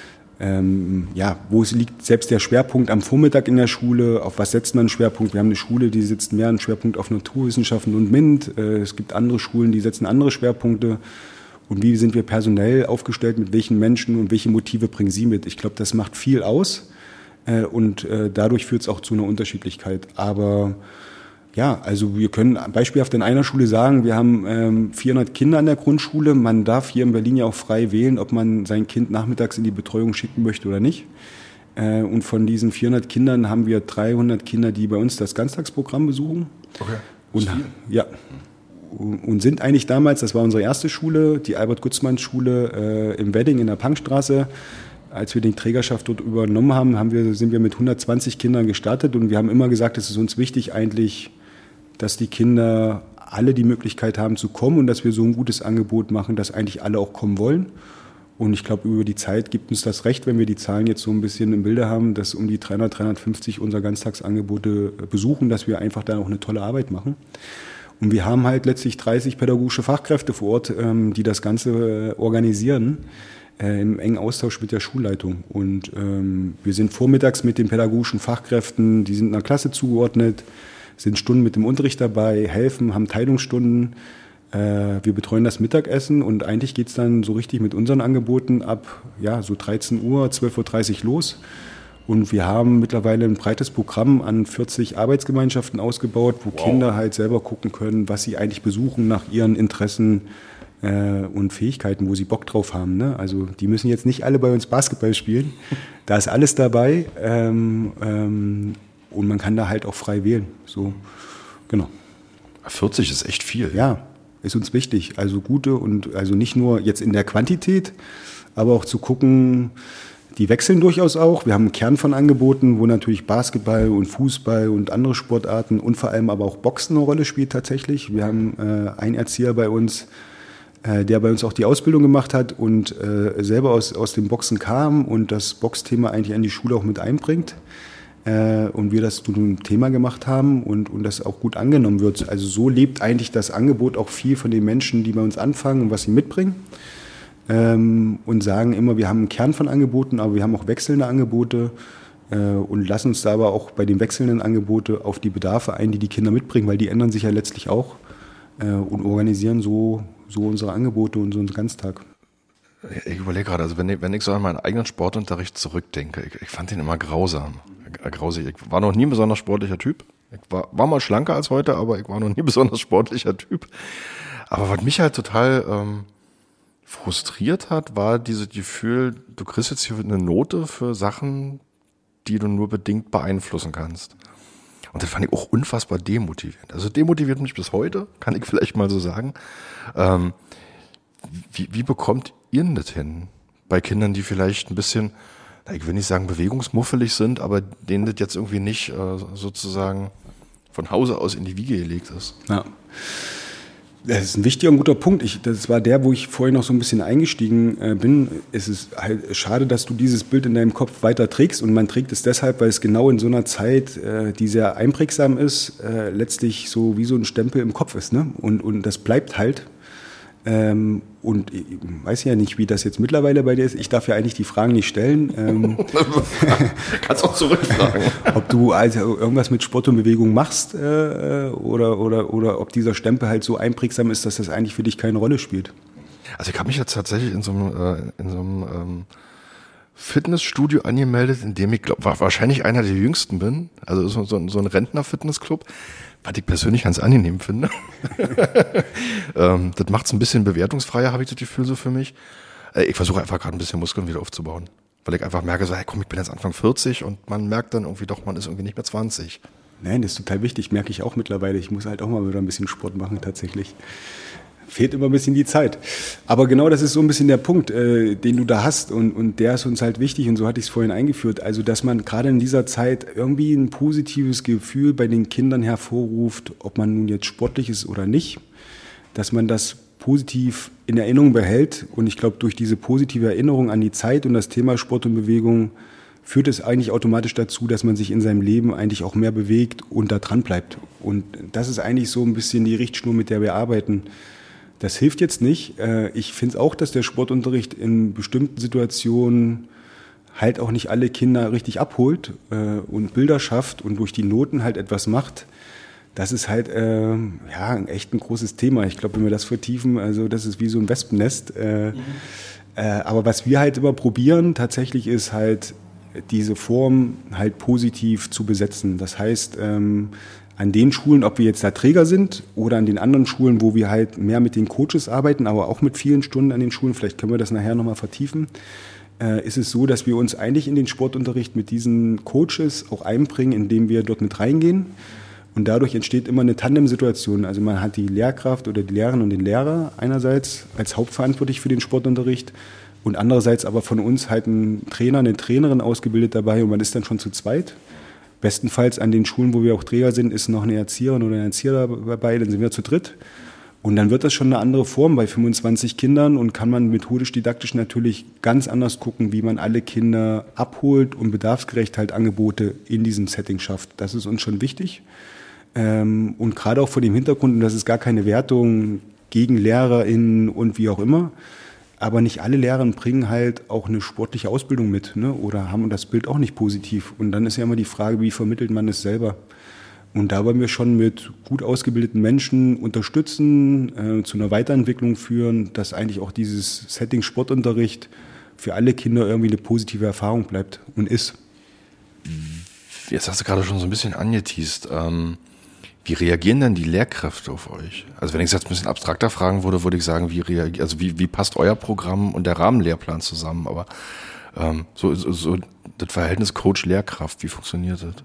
Ähm, ja, wo es liegt selbst der Schwerpunkt am Vormittag in der Schule, auf was setzt man einen Schwerpunkt? Wir haben eine Schule, die setzt mehr einen Schwerpunkt auf Naturwissenschaften und MINT. Äh, es gibt andere Schulen, die setzen andere Schwerpunkte. Und wie sind wir personell aufgestellt, mit welchen Menschen und welche Motive bringen sie mit? Ich glaube, das macht viel aus äh, und äh, dadurch führt es auch zu einer Unterschiedlichkeit. Aber ja, also wir können beispielhaft in einer Schule sagen, wir haben ähm, vierhundert Kinder an der Grundschule. Man darf hier in Berlin ja auch frei wählen, ob man sein Kind nachmittags in die Betreuung schicken möchte oder nicht. Äh, und von diesen vierhundert Kindern haben wir dreihundert Kinder, die bei uns das Ganztagsprogramm besuchen. Okay. Und, ja, und sind eigentlich damals, das war unsere erste Schule, die Albert-Gutzmann-Schule äh, im Wedding in der Punkstraße. Als wir die Trägerschaft dort übernommen haben, haben wir, sind wir mit hundertzwanzig Kindern gestartet, und wir haben immer gesagt, es ist uns wichtig eigentlich, dass die Kinder alle die Möglichkeit haben zu kommen und dass wir so ein gutes Angebot machen, dass eigentlich alle auch kommen wollen. Und ich glaube, über die Zeit gibt uns das recht, wenn wir die Zahlen jetzt so ein bisschen im Bilde haben, dass um die dreihundert, dreihundertfünfzig unserer Ganztagsangebote besuchen, dass wir einfach da auch eine tolle Arbeit machen. Und wir haben halt letztlich dreißig pädagogische Fachkräfte vor Ort, die das Ganze organisieren, im engen Austausch mit der Schulleitung. Und ähm, wir sind vormittags mit den pädagogischen Fachkräften, die sind einer Klasse zugeordnet, sind Stunden mit dem Unterricht dabei, helfen, haben Teilungsstunden. Äh, wir betreuen das Mittagessen, und eigentlich geht's dann so richtig mit unseren Angeboten ab ja, so dreizehn Uhr, zwölf Uhr dreißig los. Und wir haben mittlerweile ein breites Programm an vierzig Arbeitsgemeinschaften ausgebaut, wo wow. Kinder halt selber gucken können, was sie eigentlich besuchen nach ihren Interessen äh, und Fähigkeiten, wo sie Bock drauf haben. Ne? Also die müssen jetzt nicht alle bei uns Basketball spielen. Da ist alles dabei. Ähm, ähm, Und man kann da halt auch frei wählen. So, genau. vierzig ist echt viel. Ja, ist uns wichtig. Also gute, und also nicht nur jetzt in der Quantität, aber auch zu gucken, die wechseln durchaus auch. Wir haben einen Kern von Angeboten, wo natürlich Basketball und Fußball und andere Sportarten und vor allem aber auch Boxen eine Rolle spielt tatsächlich. Wir haben äh, einen Erzieher bei uns, äh, der bei uns auch die Ausbildung gemacht hat und äh, selber aus, aus dem Boxen kam und das Boxthema eigentlich an die Schule auch mit einbringt. Und wir das zu einem Thema gemacht haben und, und das auch gut angenommen wird. Also so lebt eigentlich das Angebot auch viel von den Menschen, die bei uns anfangen und was sie mitbringen. Ähm, und sagen immer, wir haben einen Kern von Angeboten, aber wir haben auch wechselnde Angebote äh, und lassen uns da aber auch bei den wechselnden Angeboten auf die Bedarfe ein, die die Kinder mitbringen, weil die ändern sich ja letztlich auch äh, und organisieren so, so unsere Angebote und so unseren Ganztag. Ich überlege gerade, also wenn ich, wenn ich so an meinen eigenen Sportunterricht zurückdenke, ich, ich fand den immer grausam. Grausig. Ich war noch nie ein besonders sportlicher Typ. Ich war, war mal schlanker als heute, aber ich war noch nie ein besonders sportlicher Typ. Aber was mich halt total ähm, frustriert hat, war dieses Gefühl, du kriegst jetzt hier eine Note für Sachen, die du nur bedingt beeinflussen kannst. Und das fand ich auch unfassbar demotivierend. Also demotiviert mich bis heute, kann ich vielleicht mal so sagen. Ähm, wie, wie bekommt ihr denn das hin? Bei Kindern, die vielleicht ein bisschen, ich will nicht sagen bewegungsmuffelig sind, aber denen das jetzt irgendwie nicht äh, sozusagen von Hause aus in die Wiege gelegt ist. Ja. Das ist ein wichtiger und guter Punkt. Ich, das war der, wo ich vorhin noch so ein bisschen eingestiegen äh, bin. Es ist halt schade, dass du dieses Bild in deinem Kopf weiter trägst. Und man trägt es deshalb, weil es genau in so einer Zeit, äh, die sehr einprägsam ist, äh, letztlich so wie so ein Stempel im Kopf ist. Ne? Und, und das bleibt halt. Ähm, und ich weiß ja nicht, wie das jetzt mittlerweile bei dir ist. Ich darf ja eigentlich die Fragen nicht stellen. Ähm, Kannst auch zurückfragen. Ob du also irgendwas mit Sport und Bewegung machst äh, oder, oder, oder ob dieser Stempel halt so einprägsam ist, dass das eigentlich für dich keine Rolle spielt. Also ich habe mich jetzt tatsächlich in so einem, äh, in so einem ähm, Fitnessstudio angemeldet, in dem ich glaube, wahrscheinlich einer der jüngsten bin. Also so, so, so ein Rentner-Fitnessclub. Was ich persönlich ganz angenehm finde. ähm, das macht es ein bisschen bewertungsfreier, habe ich das Gefühl so für mich. Äh, ich versuche einfach gerade ein bisschen Muskeln wieder aufzubauen. Weil ich einfach merke, so, hey, komm, ich bin jetzt Anfang vierzig und man merkt dann irgendwie doch, man ist irgendwie nicht mehr zwanzig. Nein, das ist total wichtig, merke ich auch mittlerweile. Ich muss halt auch mal wieder ein bisschen Sport machen tatsächlich. Fehlt immer ein bisschen die Zeit. Aber genau das ist so ein bisschen der Punkt, äh, den du da hast und, und der ist uns halt wichtig und so hatte ich es vorhin eingeführt. Also, dass man gerade in dieser Zeit irgendwie ein positives Gefühl bei den Kindern hervorruft, ob man nun jetzt sportlich ist oder nicht, dass man das positiv in Erinnerung behält und ich glaube, durch diese positive Erinnerung an die Zeit und das Thema Sport und Bewegung führt es eigentlich automatisch dazu, dass man sich in seinem Leben eigentlich auch mehr bewegt und da dran bleibt. Und das ist eigentlich so ein bisschen die Richtschnur, mit der wir arbeiten. Das hilft jetzt nicht. Ich finde auch, dass der Sportunterricht in bestimmten Situationen halt auch nicht alle Kinder richtig abholt und Bilder schafft und durch die Noten halt etwas macht. Das ist halt ja echt ein großes Thema. Ich glaube, wenn wir das vertiefen, also das ist wie so ein Wespennest. Mhm. Aber was wir halt immer probieren tatsächlich ist halt diese Form halt positiv zu besetzen. Das heißt, an den Schulen, ob wir jetzt da Träger sind oder an den anderen Schulen, wo wir halt mehr mit den Coaches arbeiten, aber auch mit vielen Stunden an den Schulen, vielleicht können wir das nachher nochmal vertiefen, äh, ist es so, dass wir uns eigentlich in den Sportunterricht mit diesen Coaches auch einbringen, indem wir dort mit reingehen. Und dadurch entsteht immer eine Tandem-Situation. Also man hat die Lehrkraft oder die Lehrerin und den Lehrer einerseits als hauptverantwortlich für den Sportunterricht und andererseits aber von uns halt ein Trainer, eine Trainerin ausgebildet dabei und man ist dann schon zu zweit. Bestenfalls an den Schulen, wo wir auch Träger sind, ist noch eine Erzieherin oder ein Erzieher dabei, dann sind wir zu dritt. Und dann wird das schon eine andere Form bei fünfundzwanzig Kindern und kann man methodisch-didaktisch natürlich ganz anders gucken, wie man alle Kinder abholt und bedarfsgerecht halt Angebote in diesem Setting schafft. Das ist uns schon wichtig. Und gerade auch vor dem Hintergrund, und das ist gar keine Wertung gegen LehrerInnen und wie auch immer, aber nicht alle Lehrer bringen halt auch eine sportliche Ausbildung mit, ne? Oder haben das Bild auch nicht positiv. Und dann ist ja immer die Frage, wie vermittelt man es selber? Und da wollen wir schon mit gut ausgebildeten Menschen unterstützen, äh, zu einer Weiterentwicklung führen, dass eigentlich auch dieses Setting Sportunterricht für alle Kinder irgendwie eine positive Erfahrung bleibt und ist. Jetzt hast du gerade schon so ein bisschen angeteast. Ähm Wie reagieren denn die Lehrkräfte auf euch? Also wenn ich es jetzt ein bisschen abstrakter fragen würde, würde ich sagen, wie reagiert, also wie, wie passt euer Programm und der Rahmenlehrplan zusammen? Aber ähm, so, so, so das Verhältnis Coach-Lehrkraft, wie funktioniert das?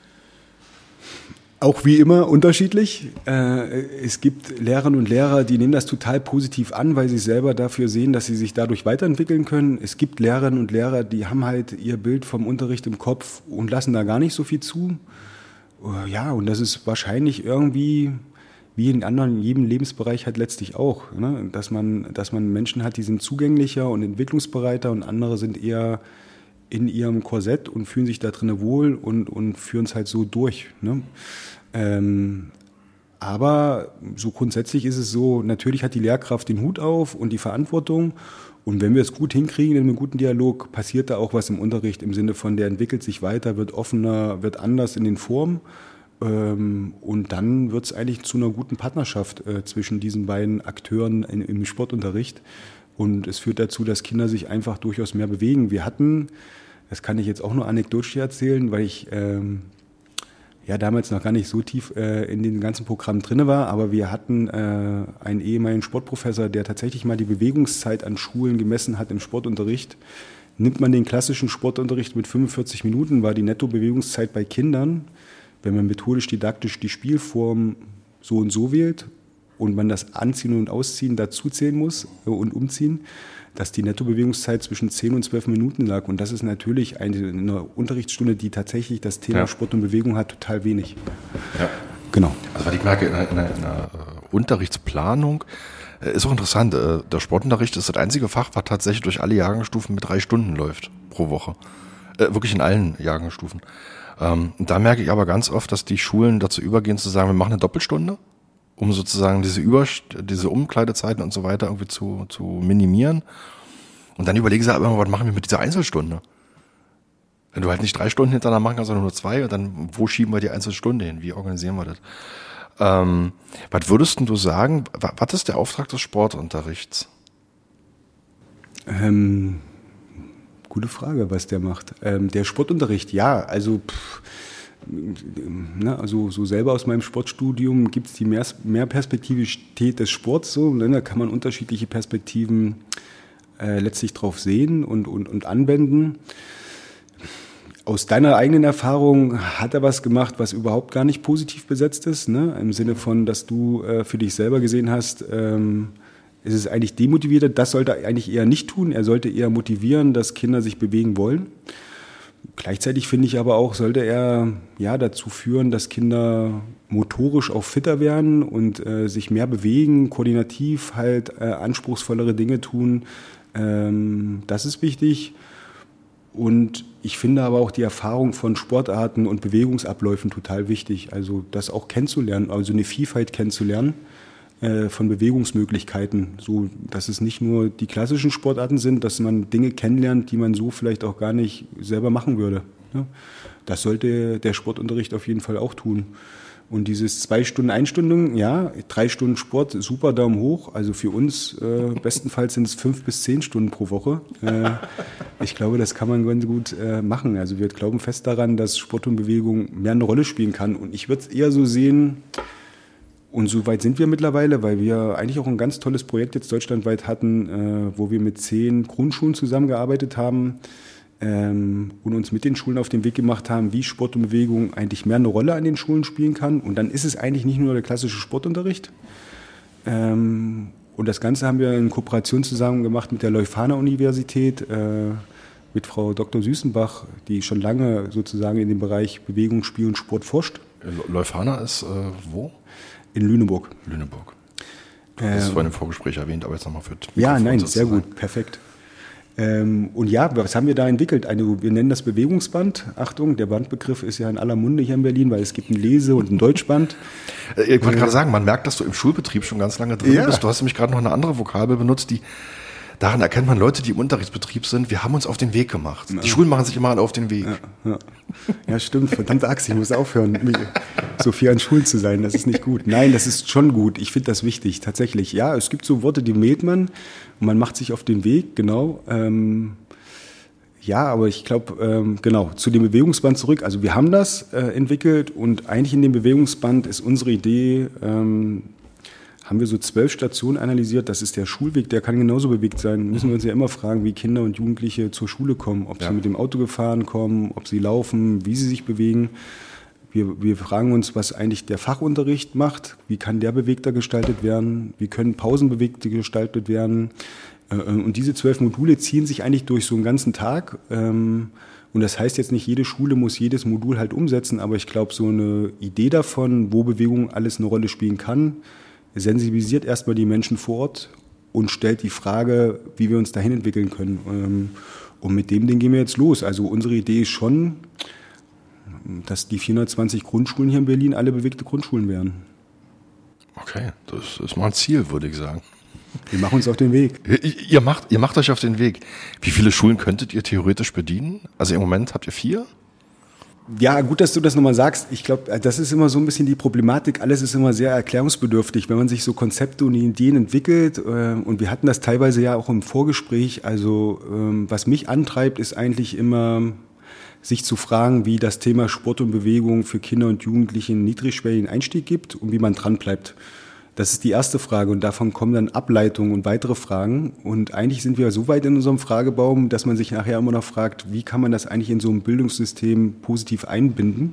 Auch wie immer unterschiedlich. Äh, es gibt Lehrerinnen und Lehrer, die nehmen das total positiv an, weil sie selber dafür sehen, dass sie sich dadurch weiterentwickeln können. Es gibt Lehrerinnen und Lehrer, die haben halt ihr Bild vom Unterricht im Kopf und lassen da gar nicht so viel zu. Ja, und das ist wahrscheinlich irgendwie wie in anderen, in jedem Lebensbereich halt letztlich auch, ne? Dass man, dass man Menschen hat, die sind zugänglicher und entwicklungsbereiter und andere sind eher in ihrem Korsett und fühlen sich da drinnen wohl und, und führen es halt so durch, ne? Ähm, aber so grundsätzlich ist es so, natürlich hat die Lehrkraft den Hut auf und die Verantwortung. Und wenn wir es gut hinkriegen in einem guten Dialog, passiert da auch was im Unterricht im Sinne von, der entwickelt sich weiter, wird offener, wird anders in den Formen. Ähm, und dann wird es eigentlich zu einer guten Partnerschaft äh, zwischen diesen beiden Akteuren in, im Sportunterricht. Und es führt dazu, dass Kinder sich einfach durchaus mehr bewegen. Wir hatten, das kann ich jetzt auch nur anekdotisch erzählen, weil ich ähm, ja damals noch gar nicht so tief äh, in den ganzen Programmen drin war, aber wir hatten äh, einen ehemaligen Sportprofessor, der tatsächlich mal die Bewegungszeit an Schulen gemessen hat im Sportunterricht. Nimmt man den klassischen Sportunterricht mit fünfundvierzig Minuten, war die Netto-Bewegungszeit bei Kindern, wenn man methodisch-didaktisch die Spielform so und so wählt und man das Anziehen und Ausziehen dazuzählen muss äh, und umziehen, dass die Nettobewegungszeit zwischen zehn und zwölf Minuten lag. Und das ist natürlich eine, eine Unterrichtsstunde, die tatsächlich das Thema ja. Sport und Bewegung hat, total wenig. Ja. Genau. Also was ich merke, in einer, in einer, in einer Unterrichtsplanung äh, ist auch interessant. Äh, der Sportunterricht ist das einzige Fach, was tatsächlich durch alle Jahrgangsstufen mit drei Stunden läuft pro Woche. Äh, wirklich in allen Jahrgangsstufen. Ähm, da merke ich aber ganz oft, dass die Schulen dazu übergehen zu sagen, wir machen eine Doppelstunde, um sozusagen diese Über diese Umkleidezeiten und so weiter irgendwie zu, zu minimieren. Und dann überlegen sie aber, was machen wir mit dieser Einzelstunde? Wenn du halt nicht drei Stunden hintereinander machen kannst, sondern nur zwei, und dann, wo schieben wir die Einzelstunde hin? Wie organisieren wir das? Ähm, was würdest du sagen, was ist der Auftrag des Sportunterrichts? Ähm, gute Frage, was der macht. Ähm, der Sportunterricht, ja, also pff, Ne, also so selber aus meinem Sportstudium gibt es die mehr, Mehrperspektivität des Sports so, ne, da kann man unterschiedliche Perspektiven äh, letztlich drauf sehen und, und, und anwenden. Aus deiner eigenen Erfahrung hat er was gemacht, was überhaupt gar nicht positiv besetzt ist, ne? Im Sinne von, dass du äh, für dich selber gesehen hast, ähm, es ist eigentlich demotiviert, das sollte er eigentlich eher nicht tun, er sollte eher motivieren, dass Kinder sich bewegen wollen. Gleichzeitig finde ich aber auch, sollte er ja dazu führen, dass Kinder motorisch auch fitter werden und äh, sich mehr bewegen, koordinativ halt äh, anspruchsvollere Dinge tun. Ähm, das ist wichtig. Und ich finde aber auch die Erfahrung von Sportarten und Bewegungsabläufen total wichtig. Also das auch kennenzulernen, also eine Vielfalt kennenzulernen äh, von Bewegungsmöglichkeiten. So, dass es nicht nur die klassischen Sportarten sind, dass man Dinge kennenlernt, die man so vielleicht auch gar nicht selber machen würde. Ne? Das sollte der Sportunterricht auf jeden Fall auch tun. Und dieses zwei Stunden Einstundung, ja, drei Stunden Sport, super Daumen hoch. Also für uns äh, bestenfalls sind es fünf bis zehn Stunden pro Woche. Äh, ich glaube, das kann man ganz gut äh, machen. Also wir glauben fest daran, dass Sport und Bewegung mehr eine Rolle spielen kann. Und ich würde es eher so sehen, und so weit sind wir mittlerweile, weil wir eigentlich auch ein ganz tolles Projekt jetzt deutschlandweit hatten, äh, wo wir mit zehn Grundschulen zusammengearbeitet haben, Ähm, und uns mit den Schulen auf den Weg gemacht haben, wie Sport und Bewegung eigentlich mehr eine Rolle an den Schulen spielen kann. Und dann ist es eigentlich nicht nur der klassische Sportunterricht. Ähm, und das Ganze haben wir in Kooperation zusammen gemacht mit der Leuphana-Universität, äh, mit Frau Doktor Süßenbach, die schon lange sozusagen in dem Bereich Bewegung, Spiel und Sport forscht. Leuphana ist äh, wo? In Lüneburg. Lüneburg. Du hast es ähm, vorhin im Vorgespräch erwähnt, aber jetzt nochmal für Mikrofon. Ja, nein, sehr gut, perfekt. Ähm, und ja, was haben wir da entwickelt? Eine, wir nennen das Bewegungsband. Achtung, der Bandbegriff ist ja in aller Munde hier in Berlin, weil es gibt ein Lese- und ein Deutschband. Äh, ich wollte äh, gerade sagen, man merkt, dass du im Schulbetrieb schon ganz lange drin ja. bist. Du hast nämlich gerade noch eine andere Vokabel benutzt, die daran erkennt man Leute, die im Unterrichtsbetrieb sind. Wir haben uns auf den Weg gemacht. Die ja. Schulen machen sich immer auf den Weg. Ja, ja. ja stimmt. Verdammte Axt, ich muss aufhören, so viel an Schulen zu sein. Das ist nicht gut. Nein, das ist schon gut. Ich finde das wichtig, tatsächlich. Ja, es gibt so Worte, die wählt man und man macht sich auf den Weg, genau. Ähm, ja, aber ich glaube, ähm, genau, zu dem Bewegungsband zurück. Also wir haben das äh, entwickelt und eigentlich in dem Bewegungsband ist unsere Idee, ähm, haben wir so zwölf Stationen analysiert. Das ist der Schulweg, der kann genauso bewegt sein. Müssen wir uns ja immer fragen, wie Kinder und Jugendliche zur Schule kommen. Ob ja. sie mit dem Auto gefahren kommen, ob sie laufen, wie sie sich bewegen. Wir, wir fragen uns, was eigentlich der Fachunterricht macht. Wie kann der bewegter gestaltet werden? Wie können Pausen bewegter gestaltet werden? Und diese zwölf Module ziehen sich eigentlich durch so einen ganzen Tag. Und das heißt jetzt nicht, jede Schule muss jedes Modul halt umsetzen. Aber ich glaube, so eine Idee davon, wo Bewegung alles eine Rolle spielen kann, sensibilisiert erstmal die Menschen vor Ort und stellt die Frage, wie wir uns dahin entwickeln können. Und mit dem Ding gehen wir jetzt los. Also unsere Idee ist schon, dass die vierhundertzwanzig Grundschulen hier in Berlin alle bewegte Grundschulen werden. Okay, das ist mal ein Ziel, würde ich sagen. Wir machen uns auf den Weg. Ihr macht, ihr macht euch auf den Weg. Wie viele Schulen könntet ihr theoretisch bedienen? Also im Moment habt ihr vier? Ja, gut, dass du das nochmal sagst. Ich glaube, das ist immer so ein bisschen die Problematik. Alles ist immer sehr erklärungsbedürftig, wenn man sich so Konzepte und Ideen entwickelt. Und wir hatten das teilweise ja auch im Vorgespräch. Also was mich antreibt, ist eigentlich immer, sich zu fragen, wie das Thema Sport und Bewegung für Kinder und Jugendliche einen niedrigschwelligen Einstieg gibt und wie man dran bleibt. Das ist die erste Frage und davon kommen dann Ableitungen und weitere Fragen. Und eigentlich sind wir so weit in unserem Fragebaum, dass man sich nachher immer noch fragt, wie kann man das eigentlich in so einem Bildungssystem positiv einbinden?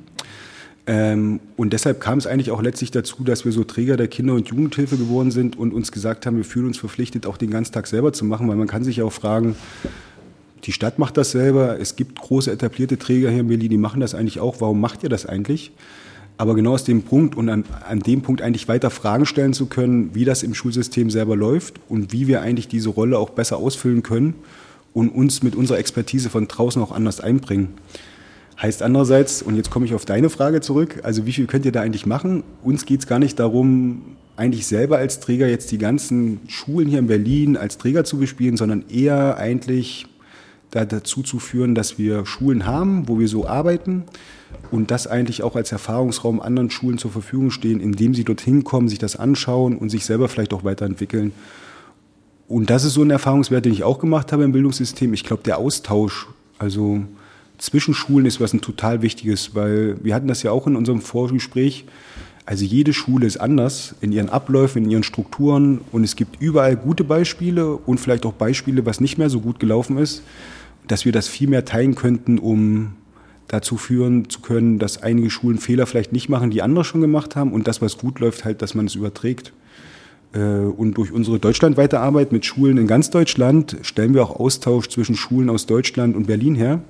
Ähm, und deshalb kam es eigentlich auch letztlich dazu, dass wir so Träger der Kinder- und Jugendhilfe geworden sind und uns gesagt haben, wir fühlen uns verpflichtet, auch den ganzen Tag selber zu machen, weil man kann sich auch fragen, die Stadt macht das selber, es gibt große etablierte Träger hier in Berlin, die machen das eigentlich auch, warum macht ihr das eigentlich? Aber genau aus dem Punkt und an, an dem Punkt eigentlich weiter Fragen stellen zu können, wie das im Schulsystem selber läuft und wie wir eigentlich diese Rolle auch besser ausfüllen können und uns mit unserer Expertise von draußen auch anders einbringen. Heißt andererseits, und jetzt komme ich auf deine Frage zurück, also wie viel könnt ihr da eigentlich machen? Uns geht es gar nicht darum, eigentlich selber als Träger jetzt die ganzen Schulen hier in Berlin als Träger zu bespielen, sondern eher eigentlich da dazu zu führen, dass wir Schulen haben, wo wir so arbeiten und das eigentlich auch als Erfahrungsraum anderen Schulen zur Verfügung stehen, indem sie dorthin kommen, sich das anschauen und sich selber vielleicht auch weiterentwickeln. Und das ist so ein Erfahrungswert, den ich auch gemacht habe im Bildungssystem. Ich glaube, der Austausch, also zwischen Schulen ist was ein total wichtiges, weil wir hatten das ja auch in unserem Vorgespräch. Also jede Schule ist anders in ihren Abläufen, in ihren Strukturen und es gibt überall gute Beispiele und vielleicht auch Beispiele, was nicht mehr so gut gelaufen ist, dass wir das viel mehr teilen könnten, um dazu führen zu können, dass einige Schulen Fehler vielleicht nicht machen, die andere schon gemacht haben und das, was gut läuft, halt, dass man es überträgt. Und durch unsere deutschlandweite Arbeit mit Schulen in ganz Deutschland stellen wir auch Austausch zwischen Schulen aus Deutschland und Berlin her.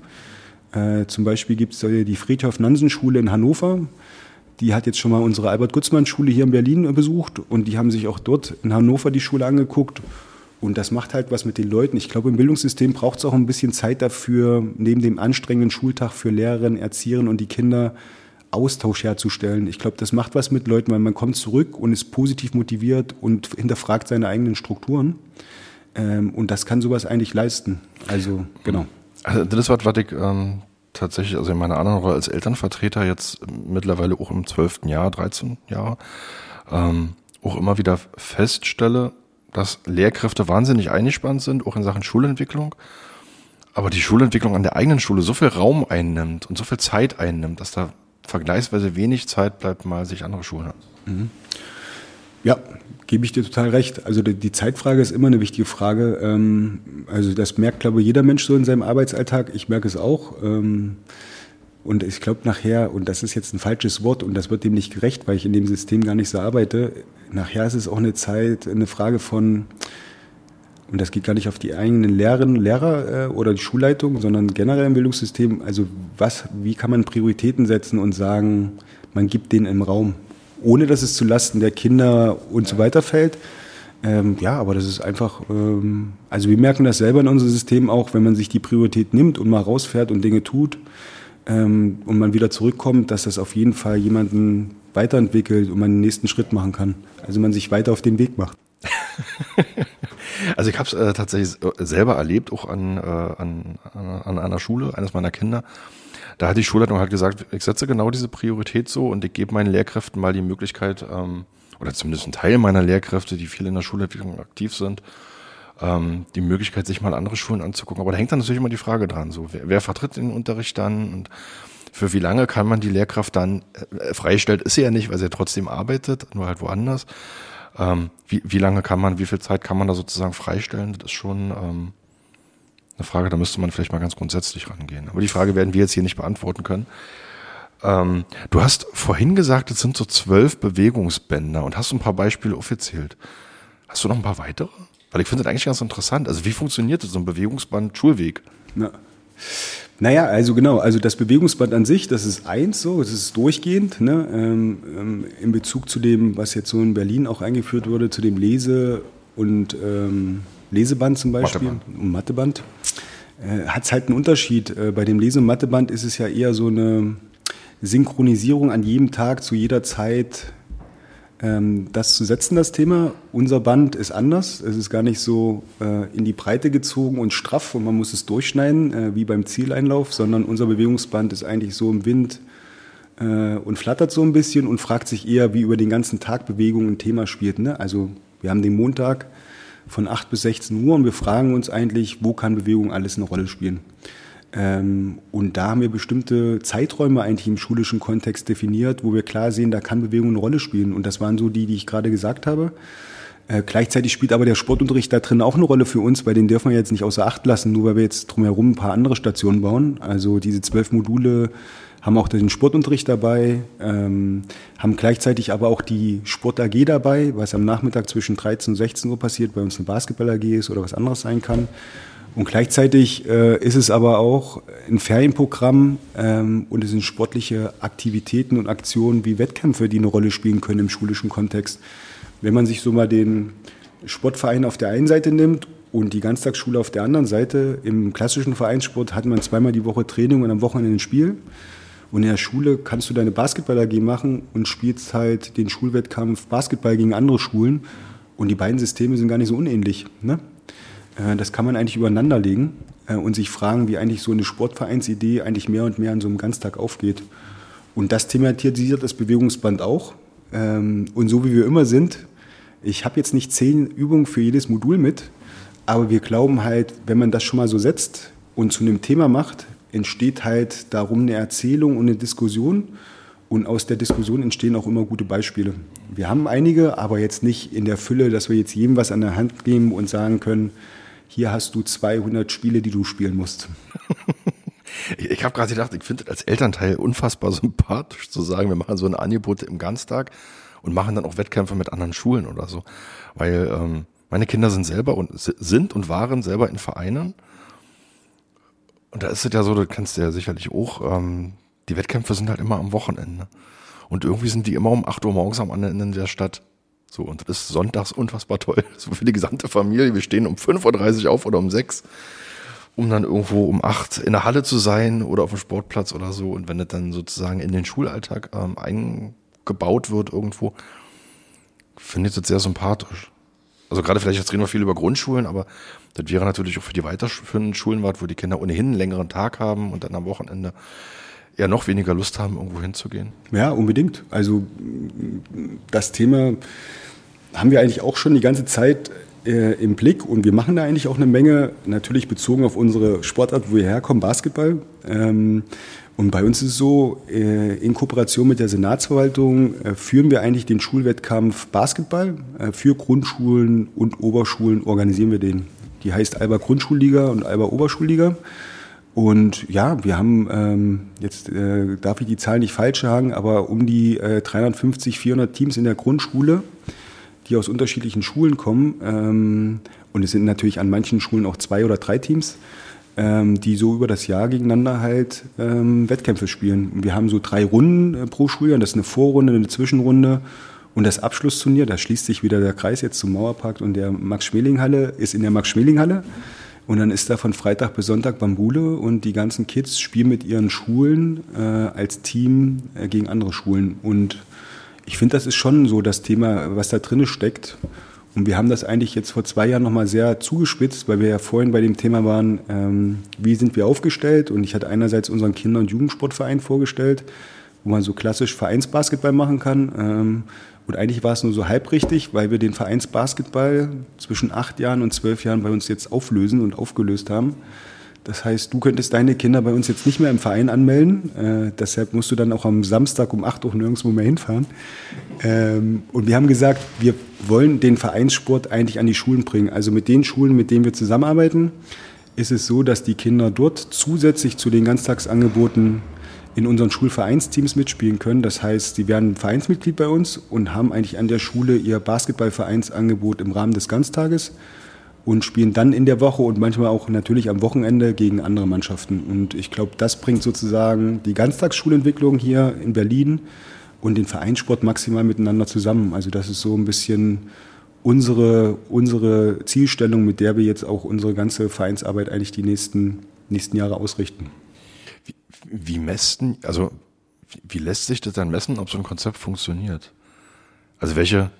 Zum Beispiel gibt es die Friedhof-Nansen-Schule in Hannover. Die hat jetzt schon mal unsere Albert-Gutzmann-Schule hier in Berlin besucht und die haben sich auch dort in Hannover die Schule angeguckt. Und das macht halt was mit den Leuten. Ich glaube, im Bildungssystem braucht es auch ein bisschen Zeit dafür, neben dem anstrengenden Schultag für Lehrerinnen, Erzieherinnen und die Kinder Austausch herzustellen. Ich glaube, das macht was mit Leuten, weil man kommt zurück und ist positiv motiviert und hinterfragt seine eigenen Strukturen. Ähm, und das kann sowas eigentlich leisten. Also, genau. Also das war, was ich ähm, tatsächlich, also in meiner anderen Rolle als Elternvertreter jetzt mittlerweile auch im zwölften Jahr, dreizehn Jahre, ähm, auch immer wieder feststelle, dass Lehrkräfte wahnsinnig eingespannt sind, auch in Sachen Schulentwicklung, aber die Schulentwicklung an der eigenen Schule so viel Raum einnimmt und so viel Zeit einnimmt, dass da vergleichsweise wenig Zeit bleibt, mal sich andere Schulen an. Mhm. Ja, gebe ich dir total recht. Also die, die Zeitfrage ist immer eine wichtige Frage. Ähm, also das merkt, glaube ich, jeder Mensch so in seinem Arbeitsalltag. Ich merke es auch. Ähm, und ich glaube nachher, und das ist jetzt ein falsches Wort und das wird dem nicht gerecht, weil ich in dem System gar nicht so arbeite, nachher ist es auch eine Zeit, eine Frage von, und das geht gar nicht auf die eigenen Lehrerinnen, Lehrer äh, oder die Schulleitung, sondern generell im Bildungssystem, also was, wie kann man Prioritäten setzen und sagen, man gibt denen im Raum, ohne dass es zulasten der Kinder und so weiter fällt. Ähm, ja, aber das ist einfach, ähm, also wir merken das selber in unserem System auch, wenn man sich die Priorität nimmt und mal rausfährt und Dinge tut ähm, und man wieder zurückkommt, dass das auf jeden Fall jemanden weiterentwickelt und man den nächsten Schritt machen kann. Also man sich weiter auf den Weg macht. Also ich habe es äh, tatsächlich selber erlebt, auch an, äh, an, an einer Schule, eines meiner Kinder. Da hat die Schulleitung halt gesagt, ich setze genau diese Priorität so und ich gebe meinen Lehrkräften mal die Möglichkeit, ähm, oder zumindest ein Teil meiner Lehrkräfte, die viel in der Schulentwicklung aktiv sind, ähm, die Möglichkeit, sich mal andere Schulen anzugucken. Aber da hängt dann natürlich immer die Frage dran, so wer, wer vertritt den Unterricht dann und für wie lange kann man die Lehrkraft dann äh, freistellt, ist sie ja nicht, weil sie ja trotzdem arbeitet, nur halt woanders. Ähm, wie, wie lange kann man, wie viel Zeit kann man da sozusagen freistellen? Das ist schon ähm, eine Frage, da müsste man vielleicht mal ganz grundsätzlich rangehen. Aber die Frage werden wir jetzt hier nicht beantworten können. Ähm, du hast vorhin gesagt, es sind so zwölf Bewegungsbänder und hast ein paar Beispiele aufgezählt. Hast du noch ein paar weitere? Weil ich finde das eigentlich ganz interessant. Also wie funktioniert das, so ein Bewegungsband Schulweg? Ja. Naja, also genau, also das Bewegungsband an sich, das ist eins so, das ist durchgehend, ne, ähm, ähm, in Bezug zu dem, was jetzt so in Berlin auch eingeführt wurde, zu dem Lese- und ähm, Leseband zum Beispiel, Matheband. und Matheband, äh, hat es halt einen Unterschied. Äh, bei dem Lese- und Matheband ist es ja eher so eine Synchronisierung an jedem Tag, zu jeder Zeit ähm, das zu setzen, das Thema. Unser Band ist anders. Es ist gar nicht so äh, in die Breite gezogen und straff und man muss es durchschneiden, äh, wie beim Zieleinlauf, sondern unser Bewegungsband ist eigentlich so im Wind äh, und flattert so ein bisschen und fragt sich eher, wie über den ganzen Tag Bewegung ein Thema spielt. Ne? Also wir haben den Montag von acht bis sechzehn Uhr und wir fragen uns eigentlich, wo kann Bewegung alles eine Rolle spielen. Ähm, und da haben wir bestimmte Zeiträume eigentlich im schulischen Kontext definiert, wo wir klar sehen, da kann Bewegung eine Rolle spielen. Und das waren so die, die ich gerade gesagt habe. Äh, gleichzeitig spielt aber der Sportunterricht da drin auch eine Rolle für uns, weil den dürfen wir jetzt nicht außer Acht lassen, nur weil wir jetzt drumherum ein paar andere Stationen bauen. Also diese zwölf Module haben auch den Sportunterricht dabei, ähm, haben gleichzeitig aber auch die Sport-A G dabei, was am Nachmittag zwischen dreizehn und sechzehn Uhr passiert, bei uns eine Basketball-A G ist oder was anderes sein kann. Und gleichzeitig äh, ist es aber auch ein Ferienprogramm ähm, und es sind sportliche Aktivitäten und Aktionen wie Wettkämpfe, die eine Rolle spielen können im schulischen Kontext. Wenn man sich so mal den Sportverein auf der einen Seite nimmt und die Ganztagsschule auf der anderen Seite, im klassischen Vereinssport hat man zweimal die Woche Training und am Wochenende ein Spiel. Und in der Schule kannst du deine Basketball-A G machen und spielst halt den Schulwettkampf Basketball gegen andere Schulen. Und die beiden Systeme sind gar nicht so unähnlich, ne? Das kann man eigentlich übereinander legen und sich fragen, wie eigentlich so eine Sportvereinsidee eigentlich mehr und mehr an so einem Ganztag aufgeht. Und das thematisiert das Bewegungsband auch. Und so wie wir immer sind, ich habe jetzt nicht zehn Übungen für jedes Modul mit, aber wir glauben halt, wenn man das schon mal so setzt und zu einem Thema macht, entsteht halt darum eine Erzählung und eine Diskussion. Und aus der Diskussion entstehen auch immer gute Beispiele. Wir haben einige, aber jetzt nicht in der Fülle, dass wir jetzt jedem was an der Hand geben und sagen können, hier hast du zweihundert Spiele, die du spielen musst. Ich, ich habe gerade gedacht, ich finde als Elternteil unfassbar sympathisch zu sagen, wir machen so ein Angebot im Ganztag und machen dann auch Wettkämpfe mit anderen Schulen oder so. Weil ähm, meine Kinder sind selber und sind und waren selber in Vereinen. Und da ist es ja so, du kennst ja sicherlich auch, ähm, die Wettkämpfe sind halt immer am Wochenende. Und irgendwie sind die immer um acht Uhr morgens am anderen Ende der Stadt. So, und das ist sonntags unfassbar toll. So für die gesamte Familie. Wir stehen um fünf Uhr dreißig auf oder um sechs, um dann irgendwo um acht in der Halle zu sein oder auf dem Sportplatz oder so. Und wenn das dann sozusagen in den Schulalltag ähm, eingebaut wird irgendwo, finde ich das sehr sympathisch. Also gerade vielleicht, jetzt reden wir viel über Grundschulen, aber das wäre natürlich auch für die weiterführenden Schulen was, wo die Kinder ohnehin einen längeren Tag haben und dann am Wochenende ja noch weniger Lust haben, irgendwo hinzugehen. Ja, unbedingt. Also das Thema haben wir eigentlich auch schon die ganze Zeit äh, im Blick und wir machen da eigentlich auch eine Menge, natürlich bezogen auf unsere Sportart, wo wir herkommen, Basketball. Ähm, und bei uns ist es so, äh, in Kooperation mit der Senatsverwaltung äh, führen wir eigentlich den Schulwettkampf Basketball. Äh, für Grundschulen und Oberschulen organisieren wir den. Die heißt Alba Grundschulliga und Alba Oberschulliga. Und ja, wir haben, ähm, jetzt äh, darf ich die Zahl nicht falsch sagen, aber um die äh, dreihundertfünfzig, vierhundert Teams in der Grundschule, die aus unterschiedlichen Schulen kommen. Ähm, und es sind natürlich an manchen Schulen auch zwei oder drei Teams, ähm, die so über das Jahr gegeneinander halt ähm, Wettkämpfe spielen. Und wir haben so drei Runden äh, pro Schuljahr, das ist eine Vorrunde, eine Zwischenrunde und das Abschlussturnier. Da schließt sich wieder der Kreis jetzt zum Mauerpark und der Max-Schmeling-Halle ist in der Max-Schmeling-Halle. Und dann ist da von Freitag bis Sonntag Bambule und die ganzen Kids spielen mit ihren Schulen äh, als Team äh, gegen andere Schulen. Und ich finde, das ist schon so das Thema, was da drin steckt. Und wir haben das eigentlich jetzt vor zwei Jahren nochmal sehr zugespitzt, weil wir ja vorhin bei dem Thema waren, ähm, wie sind wir aufgestellt? Und ich hatte einerseits unseren Kinder- und Jugendsportverein vorgestellt, wo man so klassisch Vereinsbasketball machen kann. Ähm, Und eigentlich war es nur so halbrichtig, weil wir den Vereinsbasketball zwischen acht Jahren und zwölf Jahren bei uns jetzt auflösen und aufgelöst haben. Das heißt, du könntest deine Kinder bei uns jetzt nicht mehr im Verein anmelden. Äh, deshalb musst du dann auch am Samstag um acht Uhr nirgendwo mehr hinfahren. Ähm, und wir haben gesagt, wir wollen den Vereinssport eigentlich an die Schulen bringen. Also mit den Schulen, mit denen wir zusammenarbeiten, ist es so, dass die Kinder dort zusätzlich zu den Ganztagsangeboten in unseren Schulvereinsteams mitspielen können. Das heißt, sie werden Vereinsmitglied bei uns und haben eigentlich an der Schule ihr Basketballvereinsangebot im Rahmen des Ganztages und spielen dann in der Woche und manchmal auch natürlich am Wochenende gegen andere Mannschaften. Und ich glaube, das bringt sozusagen die Ganztagsschulentwicklung hier in Berlin und den Vereinssport maximal miteinander zusammen. Also das ist so ein bisschen unsere, unsere Zielstellung, mit der wir jetzt auch unsere ganze Vereinsarbeit eigentlich die nächsten, nächsten Jahre ausrichten. Wie, wie messen, also wie, wie lässt sich das dann messen, ob so ein Konzept funktioniert? Also welche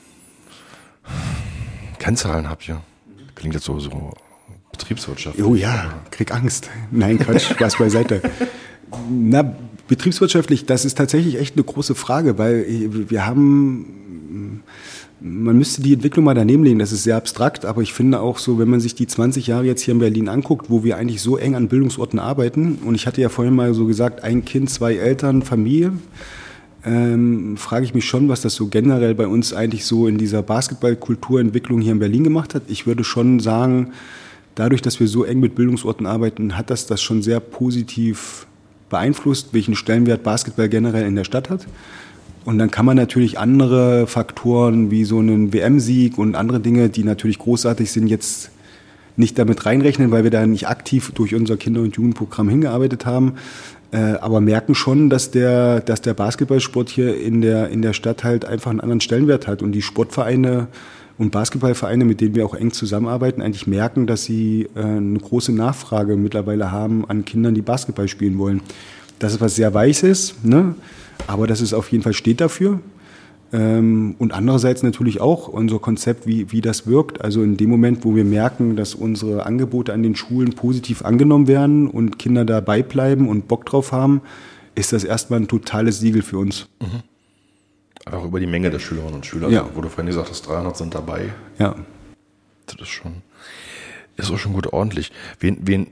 Kennzahlen habt ihr? Klingt jetzt so, so Betriebswirtschaft. Oh ja, krieg Angst. Nein, Quatsch, Spaß beiseite. Na, betriebswirtschaftlich, das ist tatsächlich echt eine große Frage, weil wir haben, man müsste die Entwicklung mal daneben legen, das ist sehr abstrakt, aber ich finde auch so, wenn man sich die zwanzig Jahre jetzt hier in Berlin anguckt, wo wir eigentlich so eng an Bildungsorten arbeiten, und ich hatte ja vorhin mal so gesagt, ein Kind, zwei Eltern, Familie, ähm, frage ich mich schon, was das so generell bei uns eigentlich so in dieser Basketballkulturentwicklung hier in Berlin gemacht hat. Ich würde schon sagen, dadurch, dass wir so eng mit Bildungsorten arbeiten, hat das das schon sehr positiv beeinflusst, welchen Stellenwert Basketball generell in der Stadt hat. Und dann kann man natürlich andere Faktoren wie so einen W M-Sieg und andere Dinge, die natürlich großartig sind, jetzt nicht damit reinrechnen, weil wir da nicht aktiv durch unser Kinder- und Jugendprogramm hingearbeitet haben. Äh, aber merken schon, dass der, dass der Basketballsport hier in der, in der Stadt halt einfach einen anderen Stellenwert hat. Und die Sportvereine und Basketballvereine, mit denen wir auch eng zusammenarbeiten, eigentlich merken, dass sie äh, eine große Nachfrage mittlerweile haben an Kindern, die Basketball spielen wollen. Das ist was sehr Weiches, ne? Aber das ist auf jeden Fall steht dafür. Ähm, und andererseits natürlich auch unser Konzept, wie, wie das wirkt. Also in dem Moment, wo wir merken, dass unsere Angebote an den Schulen positiv angenommen werden und Kinder dabei bleiben und Bock drauf haben, ist das erstmal ein totales Siegel für uns. Mhm. Einfach über die Menge der Schülerinnen und Schüler, ja. Wo du vorhin gesagt hast, dreihundert sind dabei. Ja. Das ist schon, ist auch schon gut ordentlich. Wen, wen,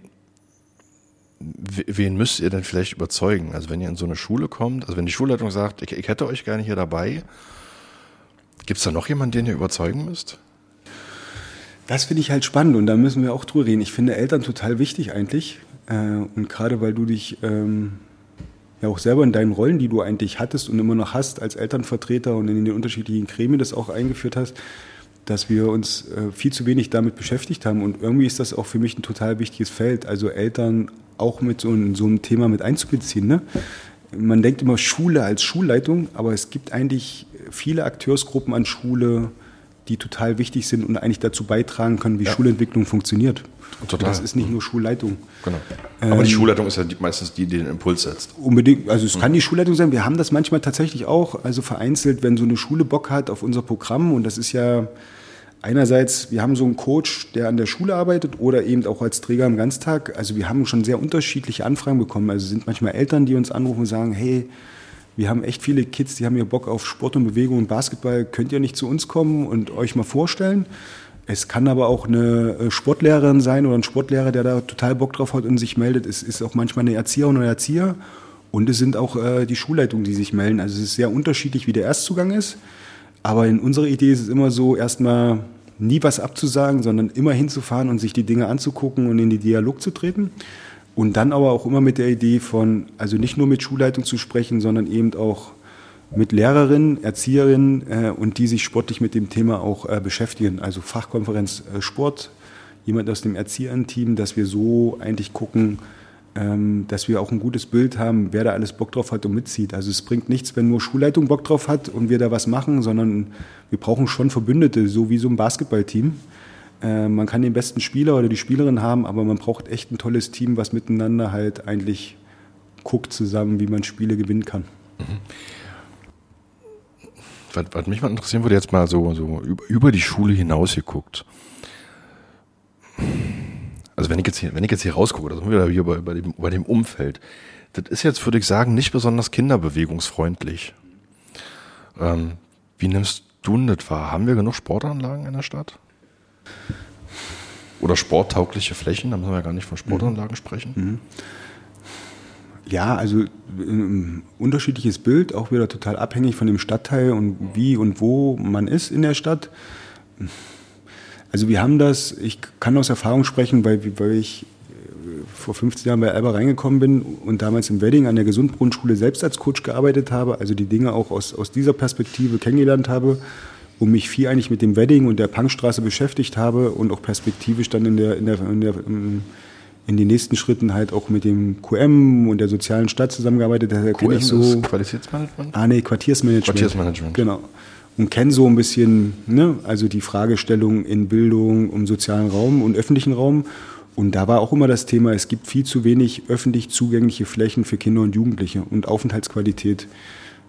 wen müsst ihr denn vielleicht überzeugen? Also wenn ihr in so eine Schule kommt, also wenn die Schulleitung sagt, ich, ich hätte euch gerne hier dabei, gibt es da noch jemanden, den ihr überzeugen müsst? Das finde ich halt spannend und da müssen wir auch drüber reden. Ich finde Eltern total wichtig eigentlich und gerade weil du dich ähm, ja auch selber in deinen Rollen, die du eigentlich hattest und immer noch hast als Elternvertreter und in den unterschiedlichen Gremien das auch eingeführt hast, dass wir uns äh, viel zu wenig damit beschäftigt haben. Und irgendwie ist das auch für mich ein total wichtiges Feld, also Eltern auch mit so, ein, so einem Thema mit einzubeziehen. Ne? Man denkt immer Schule als Schulleitung, aber es gibt eigentlich viele Akteursgruppen an Schule, die total wichtig sind und eigentlich dazu beitragen können, wie ja. Schulentwicklung funktioniert. Total. Das ist nicht nur Schulleitung. Genau. Aber ähm, die Schulleitung ist ja die, meistens die, die den Impuls setzt. Unbedingt. Also es mhm. kann die Schulleitung sein. Wir haben das manchmal tatsächlich auch, also vereinzelt, wenn so eine Schule Bock hat auf unser Programm. Und das ist ja einerseits, wir haben so einen Coach, der an der Schule arbeitet oder eben auch als Träger am Ganztag. Also wir haben schon sehr unterschiedliche Anfragen bekommen. Also es sind manchmal Eltern, die uns anrufen und sagen, hey, wir haben echt viele Kids, die haben hier Bock auf Sport und Bewegung und Basketball. Könnt ihr nicht zu uns kommen und euch mal vorstellen? Es kann aber auch eine Sportlehrerin sein oder ein Sportlehrer, der da total Bock drauf hat und sich meldet. Es ist auch manchmal eine Erzieherin oder Erzieher und es sind auch äh, die Schulleitungen, die sich melden. Also es ist sehr unterschiedlich, wie der Erstzugang ist. Aber in unserer Idee ist es immer so, erstmal nie was abzusagen, sondern immer hinzufahren und sich die Dinge anzugucken und in den Dialog zu treten. Und dann aber auch immer mit der Idee von, also nicht nur mit Schulleitung zu sprechen, sondern eben auch mit Lehrerinnen, Erzieherinnen äh, und die sich sportlich mit dem Thema auch äh, beschäftigen. Also Fachkonferenz äh, Sport, jemand aus dem Erzieherenteam, dass wir so eigentlich gucken, ähm, dass wir auch ein gutes Bild haben, wer da alles Bock drauf hat und mitzieht. Also es bringt nichts, wenn nur Schulleitung Bock drauf hat und wir da was machen, sondern wir brauchen schon Verbündete, so wie so ein Basketballteam. Äh, man kann den besten Spieler oder die Spielerin haben, aber man braucht echt ein tolles Team, was miteinander halt eigentlich guckt zusammen, wie man Spiele gewinnen kann. Mhm. Was, was mich mal interessieren würde, jetzt mal so, so über die Schule hinaus geguckt. Also wenn ich jetzt hier, wenn ich jetzt hier rausgucke, das sind wir hier bei, bei, dem, bei dem Umfeld, das ist jetzt, würde ich sagen, nicht besonders kinderbewegungsfreundlich. Ähm, wie nimmst du das wahr? Haben wir genug Sportanlagen in der Stadt? Oder sporttaugliche Flächen? Da müssen wir ja gar nicht von Sportanlagen mhm. sprechen. Mhm. Ja, also ein unterschiedliches Bild, auch wieder total abhängig von dem Stadtteil und wie und wo man ist in der Stadt. Also wir haben das, ich kann aus Erfahrung sprechen, weil, weil ich vor fünfzehn Jahren bei Alba reingekommen bin und damals im Wedding an der Gesundbrunnenschule selbst als Coach gearbeitet habe, also die Dinge auch aus, aus dieser Perspektive kennengelernt habe und mich viel eigentlich mit dem Wedding und der Punkstraße beschäftigt habe und auch perspektivisch dann in der, in der, in der in den nächsten Schritten halt auch mit dem Q M und der sozialen Stadt zusammengearbeitet. Da Q M ich so ist Qualitätsmanagement? Ah nee, Quartiersmanagement. Quartiersmanagement. Genau. Und kenne so ein bisschen, ne, also die Fragestellung in Bildung, um sozialen Raum und öffentlichen Raum. Und da war auch immer das Thema, es gibt viel zu wenig öffentlich zugängliche Flächen für Kinder und Jugendliche und Aufenthaltsqualität.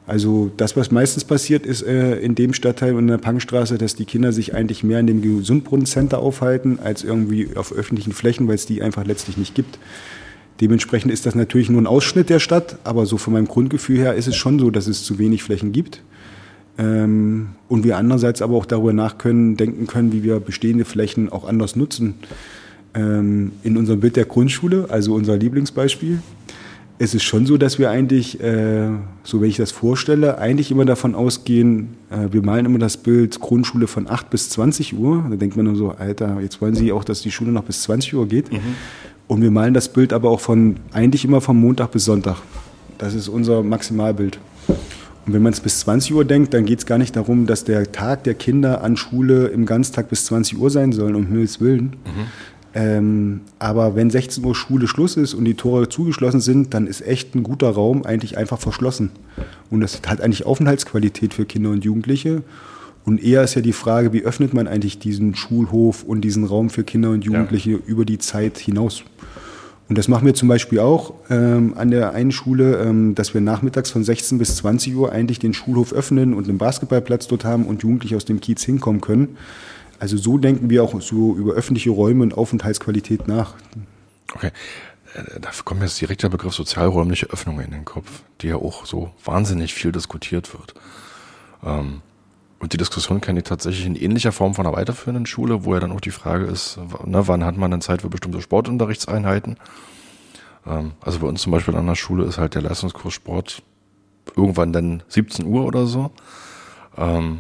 Also das, was meistens passiert, ist äh, in dem Stadtteil und in der Pangstraße, dass die Kinder sich eigentlich mehr in dem Gesundbrunnencenter aufhalten, als irgendwie auf öffentlichen Flächen, weil es die einfach letztlich nicht gibt. Dementsprechend ist das natürlich nur ein Ausschnitt der Stadt, aber so von meinem Grundgefühl her ist es schon so, dass es zu wenig Flächen gibt. Ähm, und wir andererseits aber auch darüber nach können, denken können, wie wir bestehende Flächen auch anders nutzen. Ähm, in unserem Bild der Grundschule, also unser Lieblingsbeispiel, ist es schon so, dass wir eigentlich, äh, so wenn ich das vorstelle, eigentlich immer davon ausgehen, äh, wir malen immer das Bild Grundschule von acht bis zwanzig Uhr. Da denkt man nur so, Alter, jetzt wollen Sie auch, dass die Schule noch bis zwanzig Uhr geht. Mhm. Und wir malen das Bild aber auch von, eigentlich immer von Montag bis Sonntag. Das ist unser Maximalbild. Und wenn man es bis zwanzig Uhr denkt, dann geht es gar nicht darum, dass der Tag der Kinder an Schule im Ganztag bis zwanzig Uhr sein soll, um Himmels Willen. Mhm. Ähm, aber wenn sechzehn Uhr Schule Schluss ist und die Tore zugeschlossen sind, dann ist echt ein guter Raum eigentlich einfach verschlossen. Und das hat eigentlich Aufenthaltsqualität für Kinder und Jugendliche. Und eher ist ja die Frage, wie öffnet man eigentlich diesen Schulhof und diesen Raum für Kinder und Jugendliche ja. über die Zeit hinaus. Und das machen wir zum Beispiel auch ähm, an der einen Schule, ähm, dass wir nachmittags von sechzehn bis zwanzig Uhr eigentlich den Schulhof öffnen und einen Basketballplatz dort haben und Jugendliche aus dem Kiez hinkommen können. Also so denken wir auch so über öffentliche Räume und Aufenthaltsqualität nach. Okay, da kommt mir jetzt direkt der Begriff sozialräumliche Öffnung in den Kopf, die ja auch so wahnsinnig viel diskutiert wird. Ähm, und die Diskussion kenne ich tatsächlich in ähnlicher Form von einer weiterführenden Schule, wo ja dann auch die Frage ist, ne, wann hat man denn Zeit für bestimmte Sportunterrichtseinheiten? Ähm, also bei uns zum Beispiel an der Schule ist halt der Leistungskurs Sport irgendwann dann siebzehn Uhr oder so. Ähm,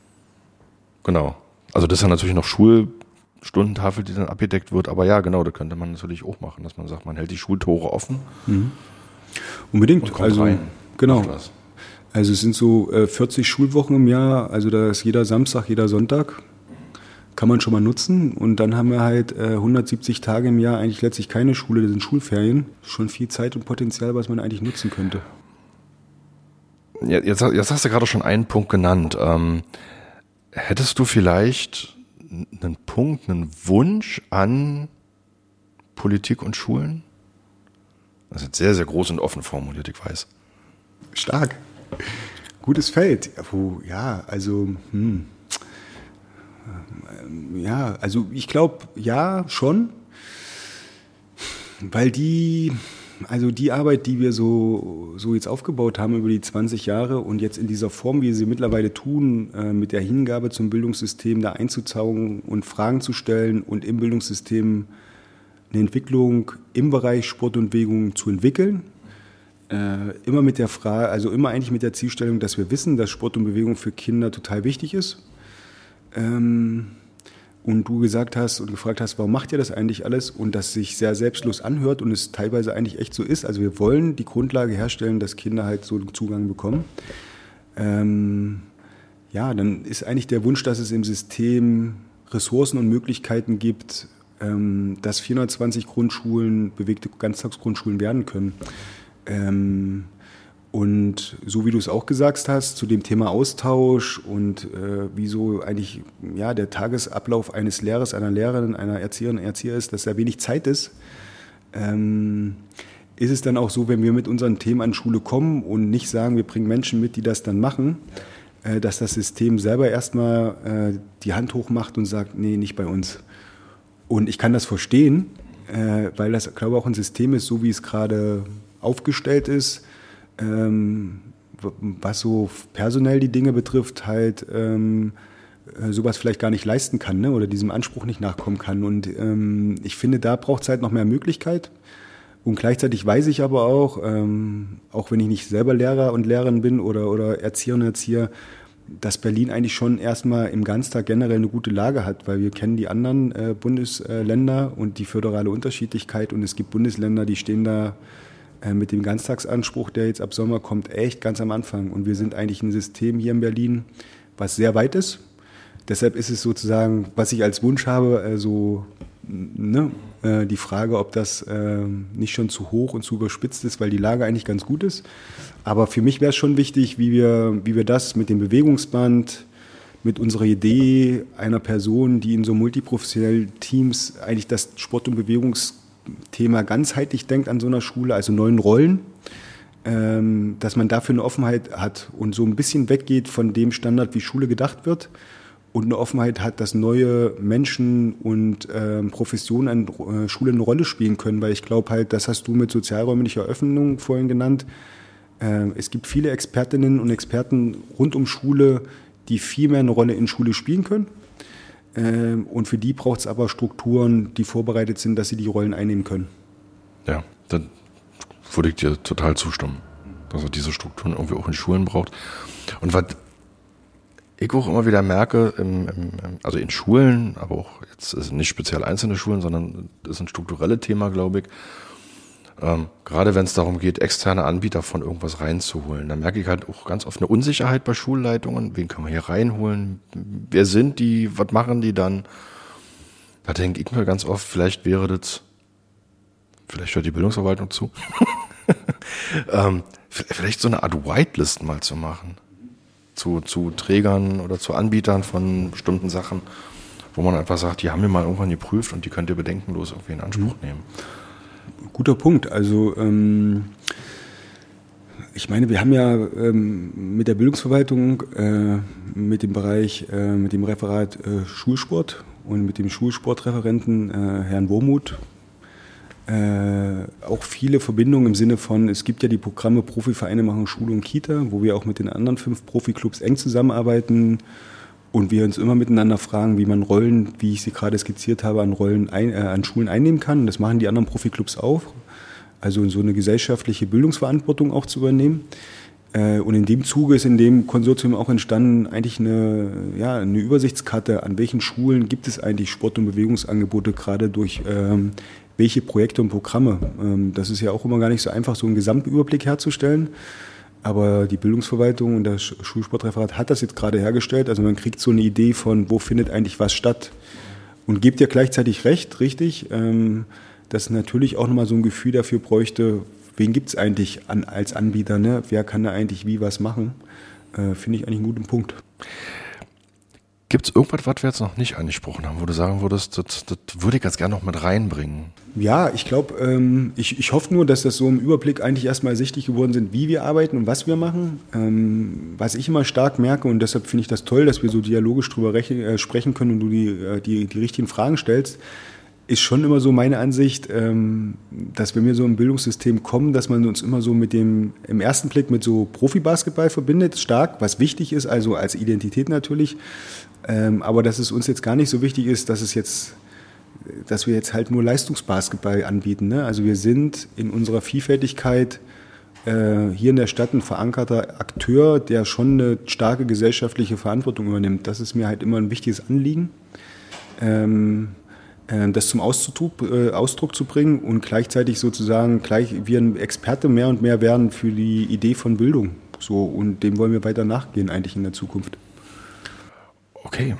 genau. Also das ist ja natürlich noch Schulstundentafel, die dann abgedeckt wird. Aber ja, genau, das könnte man natürlich auch machen, dass man sagt, man hält die Schultore offen. Mhm. Unbedingt. Und kommt also, rein. Genau. Also es sind so äh, vierzig Schulwochen im Jahr. Also da ist jeder Samstag, jeder Sonntag. Kann man schon mal nutzen. Und dann haben wir halt äh, hundertsiebzig Tage im Jahr eigentlich letztlich keine Schule, das sind Schulferien. Schon viel Zeit und Potenzial, was man eigentlich nutzen könnte. Ja, jetzt, jetzt hast du gerade schon einen Punkt genannt. Ähm, Hättest du vielleicht einen Punkt, einen Wunsch an Politik und Schulen? Das ist sehr, sehr groß und offen formuliert, ich weiß. Stark. Gutes Feld. Ja, also, hm. ja, also ich glaube, ja, schon. Weil die... Also die Arbeit, die wir so, so jetzt aufgebaut haben über die zwanzig Jahre und jetzt in dieser Form, wie wir sie mittlerweile tun, äh, mit der Hingabe zum Bildungssystem da einzutauchen und Fragen zu stellen und im Bildungssystem eine Entwicklung im Bereich Sport und Bewegung zu entwickeln. Äh, immer mit der Frage, also immer eigentlich mit der Zielstellung, dass wir wissen, dass Sport und Bewegung für Kinder total wichtig ist. Ähm, Und du gesagt hast und gefragt hast, warum macht ihr das eigentlich alles? Und das sich sehr selbstlos anhört und es teilweise eigentlich echt so ist. Also wir wollen die Grundlage herstellen, dass Kinder halt so einen Zugang bekommen. Ähm, ja, dann ist eigentlich der Wunsch, dass es im System Ressourcen und Möglichkeiten gibt, ähm, dass vierhundertzwanzig Grundschulen bewegte Ganztagsgrundschulen werden können. Ähm, Und so wie du es auch gesagt hast, zu dem Thema Austausch und äh, wieso eigentlich ja, der Tagesablauf eines Lehrers, einer Lehrerin, einer Erzieherin, Erzieher ist, dass da wenig Zeit ist, ähm, ist es dann auch so, wenn wir mit unseren Themen an Schule kommen und nicht sagen, wir bringen Menschen mit, die das dann machen, äh, dass das System selber erstmal äh, die Hand hoch macht und sagt, nee, nicht bei uns. Und ich kann das verstehen, äh, weil das, glaube ich, auch ein System ist, so wie es gerade aufgestellt ist, Ähm, was so personell die Dinge betrifft, halt ähm, sowas vielleicht gar nicht leisten kann, ne? Oder diesem Anspruch nicht nachkommen kann. Und ähm, ich finde, da braucht es halt noch mehr Möglichkeit. Und gleichzeitig weiß ich aber auch, ähm, auch wenn ich nicht selber Lehrer und Lehrerin bin oder, oder Erzieher und Erzieher, dass Berlin eigentlich schon erstmal im Ganztag generell eine gute Lage hat, weil wir kennen die anderen äh, Bundesländer und die föderale Unterschiedlichkeit. Und es gibt Bundesländer, die stehen da mit dem Ganztagsanspruch, der jetzt ab Sommer kommt, echt ganz am Anfang. Und wir sind eigentlich ein System hier in Berlin, was sehr weit ist. Deshalb ist es sozusagen, was ich als Wunsch habe, so ne, die Frage, ob das nicht schon zu hoch und zu überspitzt ist, weil die Lage eigentlich ganz gut ist. Aber für mich wäre es schon wichtig, wie wir, wie wir das mit dem Bewegungsband, mit unserer Idee einer Person, die in so multiprofessionellen Teams eigentlich das Sport- und Bewegungsthema ganzheitlich denkt an so einer Schule, also neuen Rollen, ähm, dass man dafür eine Offenheit hat und so ein bisschen weggeht von dem Standard, wie Schule gedacht wird und eine Offenheit hat, dass neue Menschen und ähm, Professionen an äh, Schule eine Rolle spielen können, weil ich glaube halt, das hast du mit sozialräumlicher Öffnung vorhin genannt, äh, es gibt viele Expertinnen und Experten rund um Schule, die viel mehr eine Rolle in Schule spielen können. Und für die braucht es aber Strukturen, die vorbereitet sind, dass sie die Rollen einnehmen können. Ja, dann würde ich dir total zustimmen, dass er diese Strukturen irgendwie auch in Schulen braucht. Und was ich auch immer wieder merke, im, im, also in Schulen, aber auch jetzt ist nicht speziell einzelne Schulen, sondern das ist ein strukturelles Thema, glaube ich. Ähm, gerade wenn es darum geht, externe Anbieter von irgendwas reinzuholen, dann merke ich halt auch ganz oft eine Unsicherheit bei Schulleitungen. Wen können wir hier reinholen? Wer sind die? Was machen die dann? Da denke ich mir ganz oft, vielleicht wäre das, vielleicht hört die Bildungsverwaltung zu, ähm, vielleicht so eine Art Whitelist mal zu machen. Zu, zu Trägern oder zu Anbietern von bestimmten Sachen, wo man einfach sagt, die haben wir mal irgendwann geprüft und die könnt ihr bedenkenlos irgendwie in Anspruch mhm. nehmen. Guter Punkt. Also ähm, ich meine, wir haben ja ähm, mit der Bildungsverwaltung, äh, mit dem Bereich, äh, mit dem Referat äh, Schulsport und mit dem Schulsportreferenten äh, Herrn Womuth äh, auch viele Verbindungen im Sinne von, es gibt ja die Programme Profivereine machen Schule und Kita, wo wir auch mit den anderen fünf Profiklubs eng zusammenarbeiten. Und wir uns immer miteinander fragen, wie man Rollen, wie ich sie gerade skizziert habe, an Rollen ein, äh, an Schulen einnehmen kann. Das machen die anderen Profiklubs auch. Also so eine gesellschaftliche Bildungsverantwortung auch zu übernehmen. Äh, und in dem Zuge ist in dem Konsortium auch entstanden eigentlich eine, ja, eine Übersichtskarte, an welchen Schulen gibt es eigentlich Sport- und Bewegungsangebote, gerade durch ähm, welche Projekte und Programme. Ähm, das ist ja auch immer gar nicht so einfach, so einen Gesamtüberblick herzustellen. Aber die Bildungsverwaltung und das Schulsportreferat hat das jetzt gerade hergestellt. Also man kriegt so eine Idee von, wo findet eigentlich was statt. Und gibt ja gleichzeitig recht, richtig, ähm, dass natürlich auch nochmal so ein Gefühl dafür bräuchte, wen gibt es eigentlich an, als Anbieter, ne? Wer kann da eigentlich wie was machen? Äh, finde ich eigentlich einen guten Punkt. Gibt es irgendwas, was wir jetzt noch nicht angesprochen haben, wo du sagen würdest, das, das würde ich ganz gerne noch mit reinbringen? Ja, ich glaube, ähm, ich, ich hoffe nur, dass das so im Überblick eigentlich erstmal ersichtlich geworden sind, wie wir arbeiten und was wir machen. Ähm, was ich immer stark merke, und deshalb finde ich das toll, dass wir so dialogisch drüber rechnen, äh, sprechen können und du die, äh, die, die richtigen Fragen stellst, ist schon immer so meine Ansicht, ähm, dass wenn wir so im Bildungssystem kommen, dass man uns immer so mit dem, im ersten Blick mit so Profibasketball verbindet, stark, was wichtig ist, also als Identität natürlich, ähm, aber dass es uns jetzt gar nicht so wichtig ist, dass es jetzt, dass wir jetzt halt nur Leistungsbasketball anbieten, ne? Also wir sind in unserer Vielfältigkeit äh, hier in der Stadt ein verankerter Akteur, der schon eine starke gesellschaftliche Verantwortung übernimmt. Das ist mir halt immer ein wichtiges Anliegen. Ähm, das zum Ausdruck, äh, Ausdruck zu bringen und gleichzeitig sozusagen gleich wir ein Experte mehr und mehr werden für die Idee von Bildung. So, und dem wollen wir weiter nachgehen eigentlich in der Zukunft. Okay.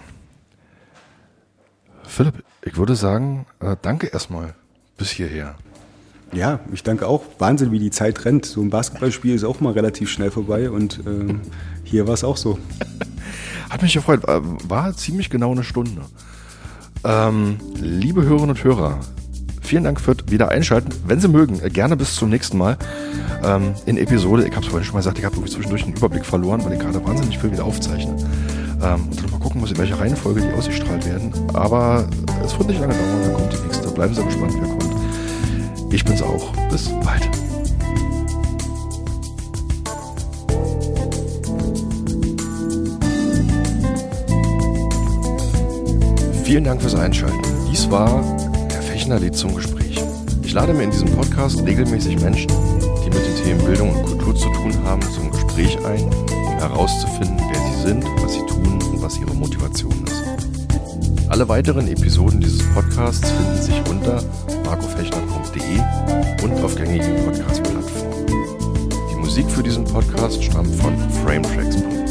Philipp, ich würde sagen, äh, danke erstmal bis hierher. Ja, ich danke auch. Wahnsinn, wie die Zeit rennt. So ein Basketballspiel ist auch mal relativ schnell vorbei und äh, hier war es auch so. Hat mich gefreut. War ziemlich genau eine Stunde. Ähm, liebe Hörerinnen und Hörer, vielen Dank für wieder einschalten. Wenn Sie mögen, gerne bis zum nächsten Mal ähm, in Episode. Ich habe es vorhin schon mal gesagt, ich habe irgendwie zwischendurch den Überblick verloren, weil ich gerade wahnsinnig viel wieder aufzeichne. Ähm, und dann mal gucken muss, in welcher Reihenfolge die ausgestrahlt werden. Aber es wird nicht lange dauern, dann kommt die nächste. Bleiben Sie gespannt, wer kommt. Ich bin's auch. Bis bald. Vielen Dank fürs Einschalten. Dies war Herr Fechner lädt zum Gespräch. Ich lade mir in diesem Podcast regelmäßig Menschen, die mit den Themen Bildung und Kultur zu tun haben, zum Gespräch ein, um herauszufinden, wer sie sind, was sie tun und was ihre Motivation ist. Alle weiteren Episoden dieses Podcasts finden sich unter marcofechner punkt de und auf gängigen Podcast-Plattformen. Die Musik für diesen Podcast stammt von frametracks punkt de.